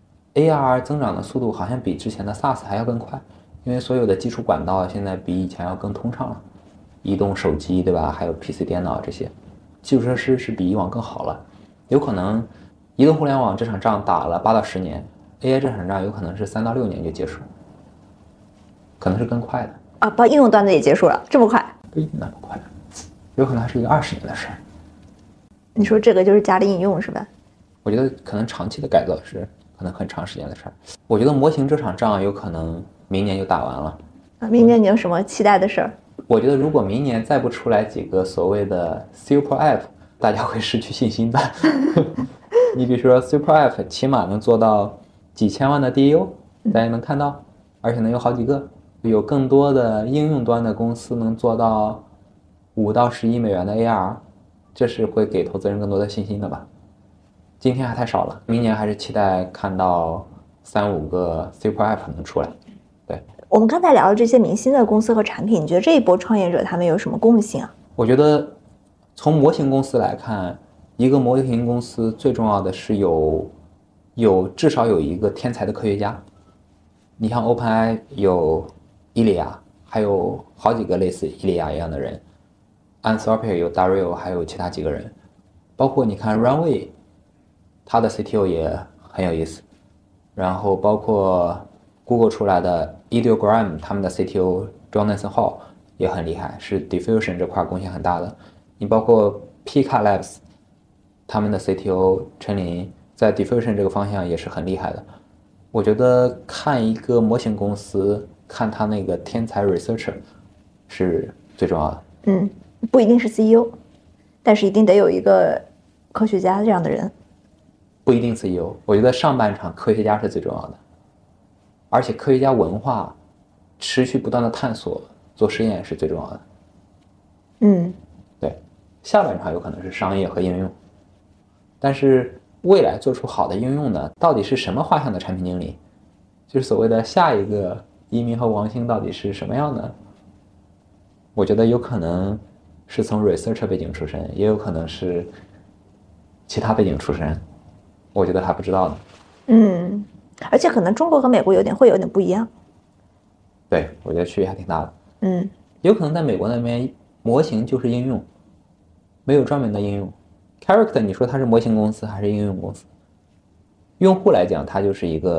A R 增长的速度好像比之前的 SaaS 还要更快，因为所有的基础管道现在比以前要更通畅了，移动手机对吧，还有 P C 电脑这些基础设施是比以往更好了。有可能移动互联网这场仗打了八到十年， A I 这场仗有可能是三到六年就结束，可能是更快的啊，把应用端的也结束了，这么快？ 不一定那么快，有可能还是一个二十年的事儿。 你说这个就是家里应用是吧？ 我觉得可能长期的改造是可能很长时间的事儿。我觉得模型这场仗有可能明年就打完了。 啊，明年你有什么期待的事儿？ 我觉得如果明年再不出来几个所谓的 Super App， 大家会失去信心的。你比如说 Super App 起码能做到几千万的 D A U， 大家能看到，而且能有好几个。有更多的应用端的公司能做到五到十亿美元的 A R， 这是会给投资人更多的信心的吧。今天还太少了，明年还是期待看到三五个 Super App 能出来。对， 我们刚才聊的这些明星的公司和产品，你觉得这一波创业者他们有什么共性啊？ 我觉得从模型公司来看，一个模型公司最重要的是有有至少有一个天才的科学家。你像 OpenAI 有伊利亚，还有好几个类似伊利亚一样的人， Anthropic 有 Dario， 还有其他几个人，包括你看 Runway， 他的 C T O 也很有意思，然后包括 Google 出来的 Ideogram， 他们的 C T O Jonathan Hall 也很厉害，是 Diffusion 这块贡献很大的。你包括 Pika Labs， 他们的 C T O 陈林在 Diffusion 这个方向也是很厉害的。我觉得看一个模型公司，看他那个天才 researcher 是最重要的。 嗯，不一定是 C E O， 但是一定得有一个科学家这样的人。 不一定 C E O， 我觉得上半场科学家是最重要的，而且科学家文化持续不断的探索做实验是最重要的。 嗯， 对，下半场有可能是商业和应用，但是未来做出好的应用呢，到底是什么画像的产品经理，就是所谓的下一个移民和王兴到底是什么样的？我觉得有可能是从 researcher 背景出身，也有可能是其他背景出身，我觉得还不知道呢。 嗯，而且可能中国和美国有点会有点不一样。 对，我觉得区别还挺大的。 嗯， 有可能在美国那边模型就是应用，没有专门的应用。Character 你说它是模型公司还是应用公司？用户来讲，它就是一个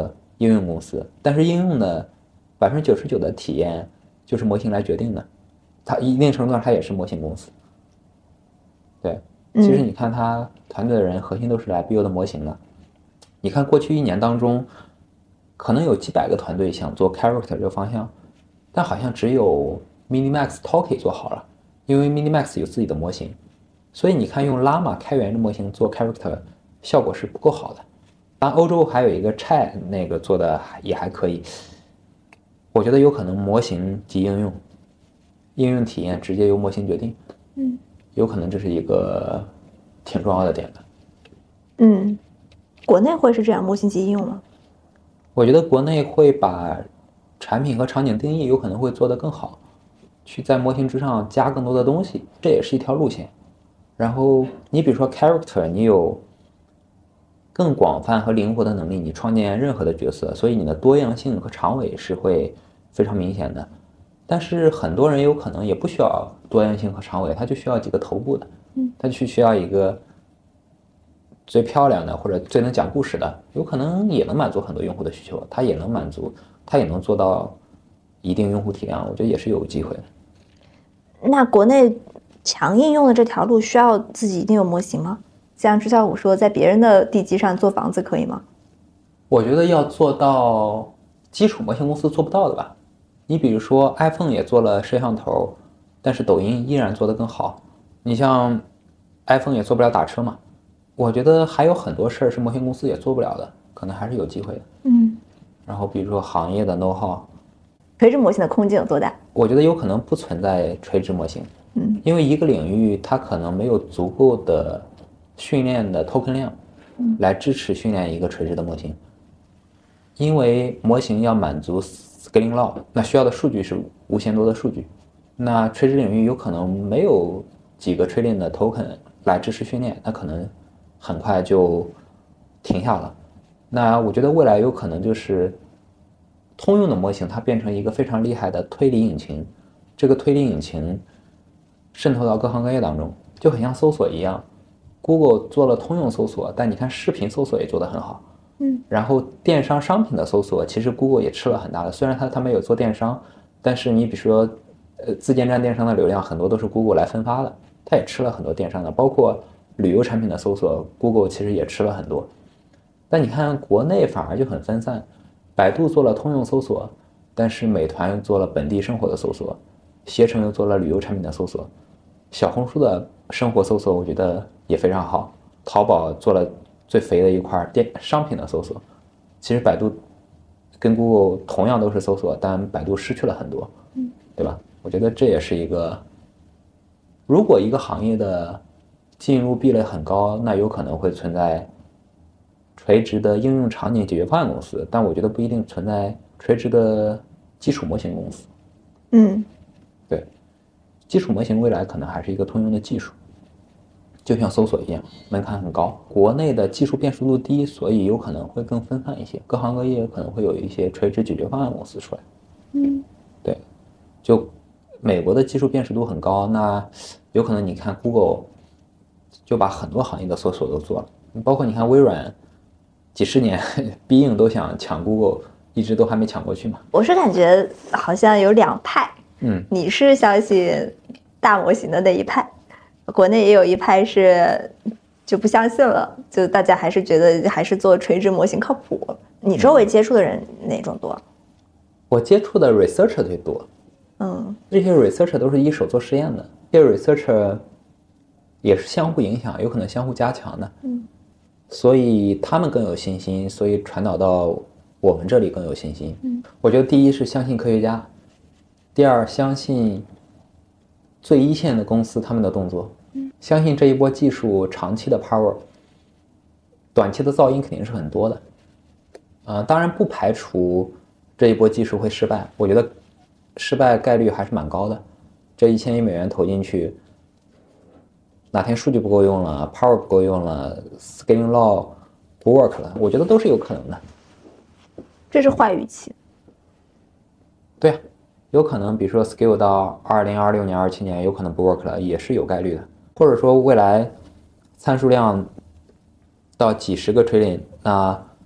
应用公司，但是应用的百分之九十九的体验就是模型来决定的，它一定程度上它也是模型公司。对，其实你看它团队的人核心都是来 build 模型的。你看过去一年当中，可能有几百个团队想做 character 这个方向，但好像只有 Minimax Talkie 做好了，因为 Minimax 有自己的模型，所以你看用 Llama 开源的模型做 character 效果是不够好的。当然欧洲还有一个 Chat 那个做的也还可以，我觉得有可能模型及应用，应用体验直接由模型决定， 嗯， 有可能这是一个挺重要的点的。 嗯，国内会是这样模型及应用吗？ 我觉得国内会把产品和场景定义有可能会做得更好，去在模型之上加更多的东西，这也是一条路线。然后你比如说 character， 你有更广泛和灵活的能力，你创建任何的角色，所以你的多样性和长尾是会非常明显的。但是很多人有可能也不需要多样性和长尾，他就需要几个头部的，他就需要一个最漂亮的或者最能讲故事的，有可能也能满足很多用户的需求，它也能满足，它也能做到一定用户体量，我觉得也是有机会的。 那国内强应用的这条路需要自己一定有模型吗？像朱啸虎说，在别人的地基上做房子可以吗？ 我觉得要做到基础模型公司做不到的吧。你比如说 iPhone 也做了摄像头，但是抖音依然做得更好。你像 iPhone 也做不了打车嘛，我觉得还有很多事儿是模型公司也做不了的，可能还是有机会的。 嗯， 然后比如说行业的 know how， 垂直模型的空间有多大？ 我觉得有可能不存在垂直模型， 嗯， 因为一个领域它可能没有足够的训练的 token 量来支持训练一个垂直的模型，因为模型要满足 scaling law， 那需要的数据是无限多的数据，那垂直领域有可能没有几个 trillion 的 token 来支持训练，那可能很快就停下了。那我觉得未来有可能就是通用的模型它变成一个非常厉害的推理引擎，这个推理引擎渗透到各行各业当中，就很像搜索一样。Google 做了通用搜索，但你看视频搜索也做得很好。 嗯， 然后电商商品的搜索，其实 Google 也吃了很大的，虽然它它没有做电商，但是你比如说，呃，自建站电商的流量很多都是 Google 来分发的，它也吃了很多电商的，包括旅游产品的搜索 ，Google 其实也吃了很多。但你看国内反而就很分散，百度做了通用搜索，但是美团又做了本地生活的搜索，携程又做了旅游产品的搜索，小红书的生活搜索我觉得也非常好，淘宝做了最肥的一块电商品的搜索。其实百度跟 Google 同样都是搜索，但百度失去了很多，对吧？我觉得这也是一个，如果一个行业的进入壁垒很高，那有可能会存在垂直的应用场景解决方案公司，但我觉得不一定存在垂直的基础模型公司。 嗯， 对，基础模型未来可能还是一个通用的技术，就像搜索一样，门槛很高。国内的技术变数度低，所以有可能会更分散一些，各行各业可能会有一些垂直解决方案公司出来。 嗯， 对，就美国的技术辨识度很高，那有可能你看 Google 就把很多行业的搜索都做了，包括你看微软，几十年必应都想抢 Google， 一直都还没抢过去嘛。 我是感觉好像有两派， 嗯， 你是相信大模型的那一派，国内也有一派是就不相信了，就大家还是觉得还是做垂直模型靠谱。你周围接触的人哪种多？ 我接触的 researcher 最多， 嗯， 这些 researcher 都是一手做实验的，这些 researcher 也是相互影响，有可能相互加强的， 嗯， 所以他们更有信心，所以传导到我们这里更有信心。 嗯， 我觉得第一是相信科学家，第二相信最一线的公司他们的动作，嗯，相信这一波技术长期的 power， 短期的噪音肯定是很多的，呃，当然不排除这一波技术会失败，我觉得失败概率还是蛮高的。这一千亿美元投进去，哪天数据不够用了 ，power 不够用了 ，scaling law 不 work 了，我觉得都是有可能的。 这是坏预期。 对啊，有可能，比如说 scale 到二零二六年、二七年，有可能不 work 了，也是有概率的。或者说未来参数量到几十个 trillion，那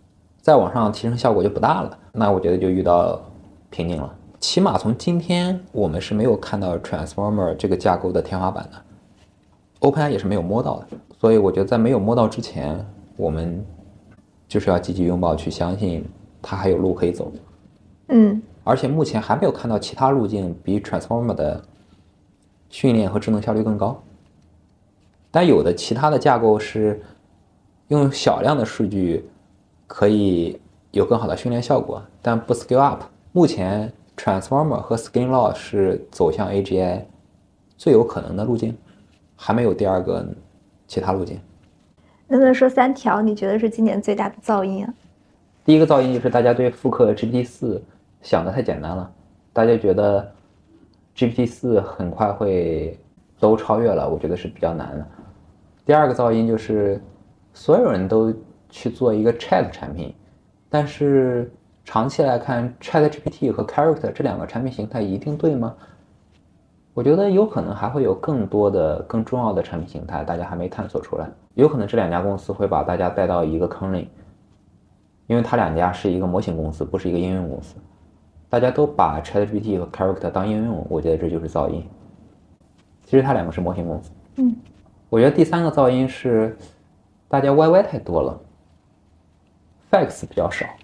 再往上提升效果就不大了，那我觉得就遇到瓶颈了。起码从今天我们是没有看到 Transformer 这个架构的天花板的， OpenAI 也是没有摸到的，所以我觉得在没有摸到之前，我们就是要积极拥抱，去相信它还有路可以走。 嗯， 而且目前还没有看到其他路径比 Transformer 的训练和智能效率更高。但有的其他的架构是用小量的数据可以有更好的训练效果，但不 scale up。目前 Transformer 和 Scaling-Law 是走向 A G I 最有可能的路径，还没有第二个其他路径。 能不能说三条你觉得是今年最大的噪音啊？ 第一个噪音就是大家对复刻 G P T 四 想的太简单了，大家觉得 G P T 四 很快会都超越了，我觉得是比较难的。第二个噪音就是所有人都去做一个 Chat 产品，但是长期来看 Chat G P T 和 Character 这两个产品形态一定对吗？我觉得有可能还会有更多的更重要的产品形态大家还没探索出来，有可能这两家公司会把大家带到一个坑里，因为它两家是一个模型公司，不是一个应用公司，大家都把 Chat G P T 和 Character 当应用，我觉得这就是噪音。其实它两个是模型公司。 嗯， 我觉得第三个噪音是大家 Y Y 太多了 ，Facts 比较少。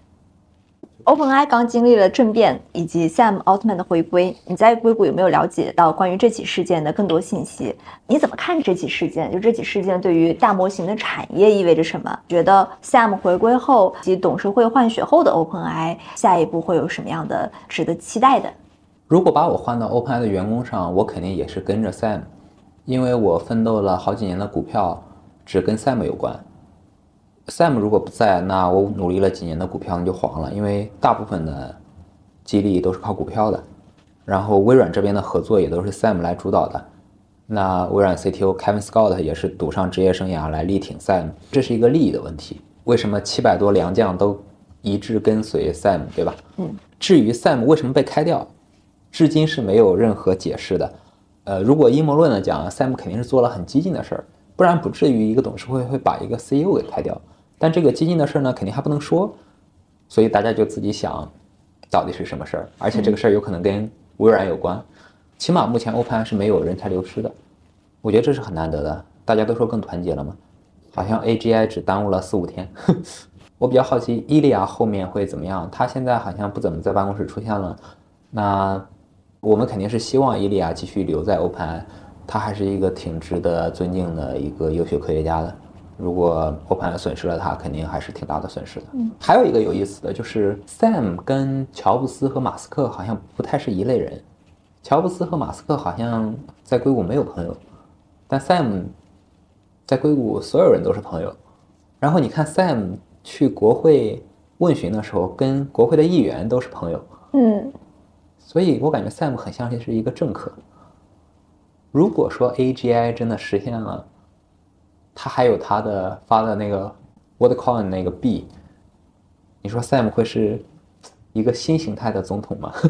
OpenAI 刚经历了政变以及 Sam Altman 的回归，你在硅谷有没有了解到关于这起事件的更多信息？你怎么看这起事件？就这起事件对于大模型的产业意味着什么？觉得 Sam 回归后及董事会换血后的 OpenAI 下一步会有什么样的值得期待的？ 如果把我换到 OpenAI 的员工上，我肯定也是跟着 Sam， 因为我奋斗了好几年的股票只跟 Sam 有关。Sam 如果不在，那我努力了几年的股票那就黄了，因为大部分的激励都是靠股票的。然后微软这边的合作也都是 Sam 来主导的，那微软 C T O Kevin Scott 也是赌上职业生涯来力挺 Sam， 这是一个利益的问题。为什么七百多良将都一致跟随 Sam， 对吧？ 嗯。 至于 Sam 为什么被开掉，至今是没有任何解释的。呃，如果阴谋论的讲 ，Sam 肯定是做了很激进的事儿，不然不至于一个董事会会把一个 C E O 给开掉。但这个激进的事儿呢，肯定还不能说，所以大家就自己想，到底是什么事儿？而且这个事儿有可能跟微软有关，起码目前 OpenAI 是没有人才流失的，我觉得这是很难得的。大家都说更团结了嘛，好像 A G I 只耽误了四五天。我比较好奇伊利亚后面会怎么样，他现在好像不怎么在办公室出现了。那我们肯定是希望伊利亚继续留在 OpenAI， 他还是一个挺值得尊敬的一个优秀科学家的。如果 OpenAI 损失了他，肯定还是挺大的损失的。嗯，还有一个有意思的就是 Sam 跟乔布斯和马斯克好像不太是一类人。乔布斯和马斯克好像在硅谷没有朋友，但 Sam 在硅谷所有人都是朋友。然后你看 Sam 去国会问询的时候，跟国会的议员都是朋友。 嗯， 所以我感觉 Sam 很像是一个政客。如果说 A G I 真的实现了，他还有他的发的那个 WorldCoin 那个币，你说 Sam 会是一个新形态的总统吗？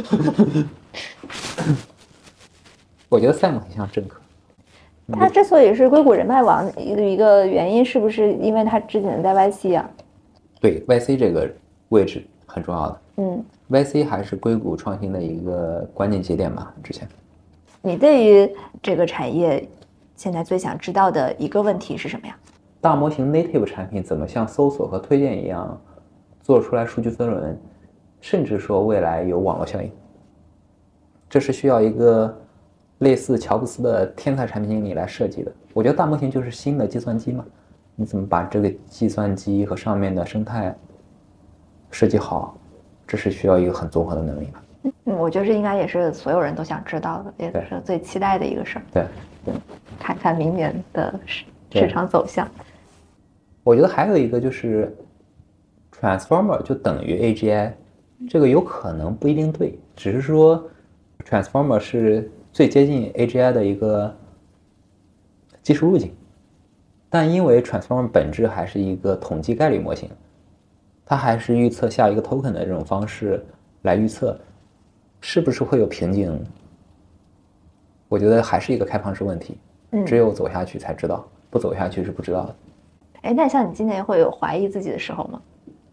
我觉得 Sam 很像政客。 他之所以是硅谷人脉网的一个原因，是不是因为他之前在 Y C 啊？ 对 ，Y C 这个位置很重要的。 嗯 ，Y C 还是硅谷创新的一个关键节点吧？之前， 你对于这个产业现在最想知道的一个问题是什么呀？ 大模型 native 产品怎么像搜索和推荐一样做出来数据分轮，甚至说未来有网络效应？这是需要一个类似乔布斯的天才产品经理来设计的。我觉得大模型就是新的计算机嘛，你怎么把这个计算机和上面的生态设计好，这是需要一个很综合的能力的。 嗯，我觉得这应该也是所有人都想知道的，也是最期待的一个事儿。 对，对， 看看明年的市市场走向。 我觉得还有一个就是 Transformer 就等于 A G I， 这个有可能不一定对，只是说 Transformer 是最接近 A G I 的一个技术路径，但因为 Transformer 本质还是一个统计概率模型，它还是预测下一个 token 的这种方式来预测，是不是会有瓶颈？我觉得还是一个开放式问题，只有走下去才知道，不走下去是不知道的。 哎，那像你今年会有怀疑自己的时候吗？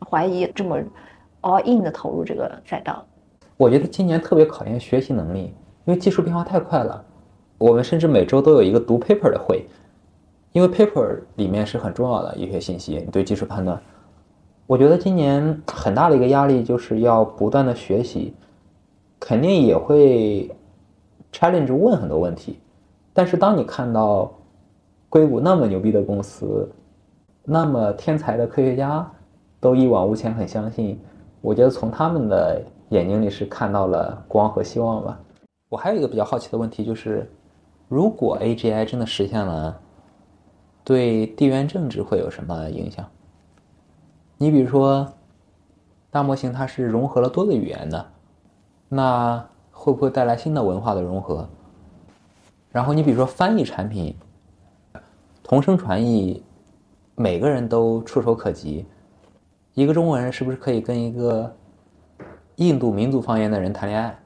怀疑这么 all in 的投入这个赛道？ 我觉得今年特别考验学习能力，因为技术变化太快了。我们甚至每周都有一个读 paper 的会，因为 paper 里面是很重要的一些信息，你对技术判断。我觉得今年很大的一个压力就是要不断的学习，肯定也会 challenge 问很多问题。但是当你看到硅谷那么牛逼的公司，那么天才的科学家都一往无前很相信，我觉得从他们的眼睛里是看到了光和希望吧。我还有一个比较好奇的问题就是，如果 A G I 真的实现了，对地缘政治会有什么影响？你比如说大模型它是融合了多个语言的，那会不会带来新的文化的融合？然后你比如说翻译产品，同声传译每个人都触手可及，一个中国人是不是可以跟一个印度民族方言的人谈恋爱？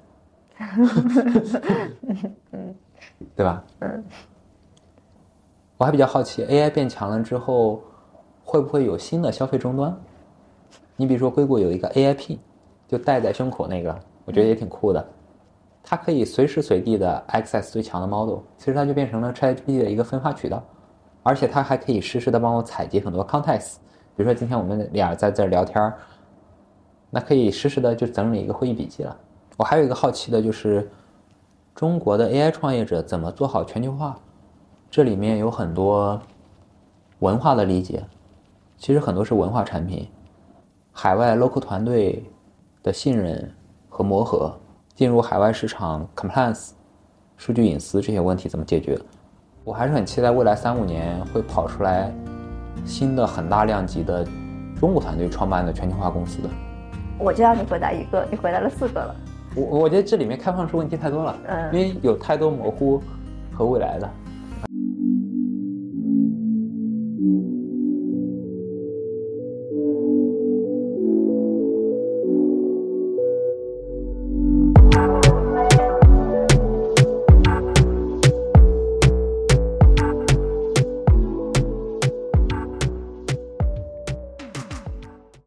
对吧？嗯。我还比较好奇 A I 变强了之后会不会有新的消费终端？你比如说硅谷有一个 A I P， 就戴在胸口那个，我觉得也挺酷的。它可以随时随地的 access 最强的 model， 其实它就变成了 ChatGPT 的一个分发渠道，而且它还可以实时的帮我采集很多 context。比如说今天我们俩在这聊天，那可以实时的就整理一个会议笔记了。我还有一个好奇的就是，中国的 A I 创业者怎么做好全球化？这里面有很多文化的理解，其实很多是文化产品，海外 local 团队的信任和磨合，进入海外市场 compliance、数据隐私这些问题怎么解决？我还是很期待未来三五年会跑出来新的很大量级的中国团队创办的全球化公司的。 我就让你回答一个，你回答了四个了。 我我觉得这里面开放式问题太多了，嗯，因为有太多模糊和未来的。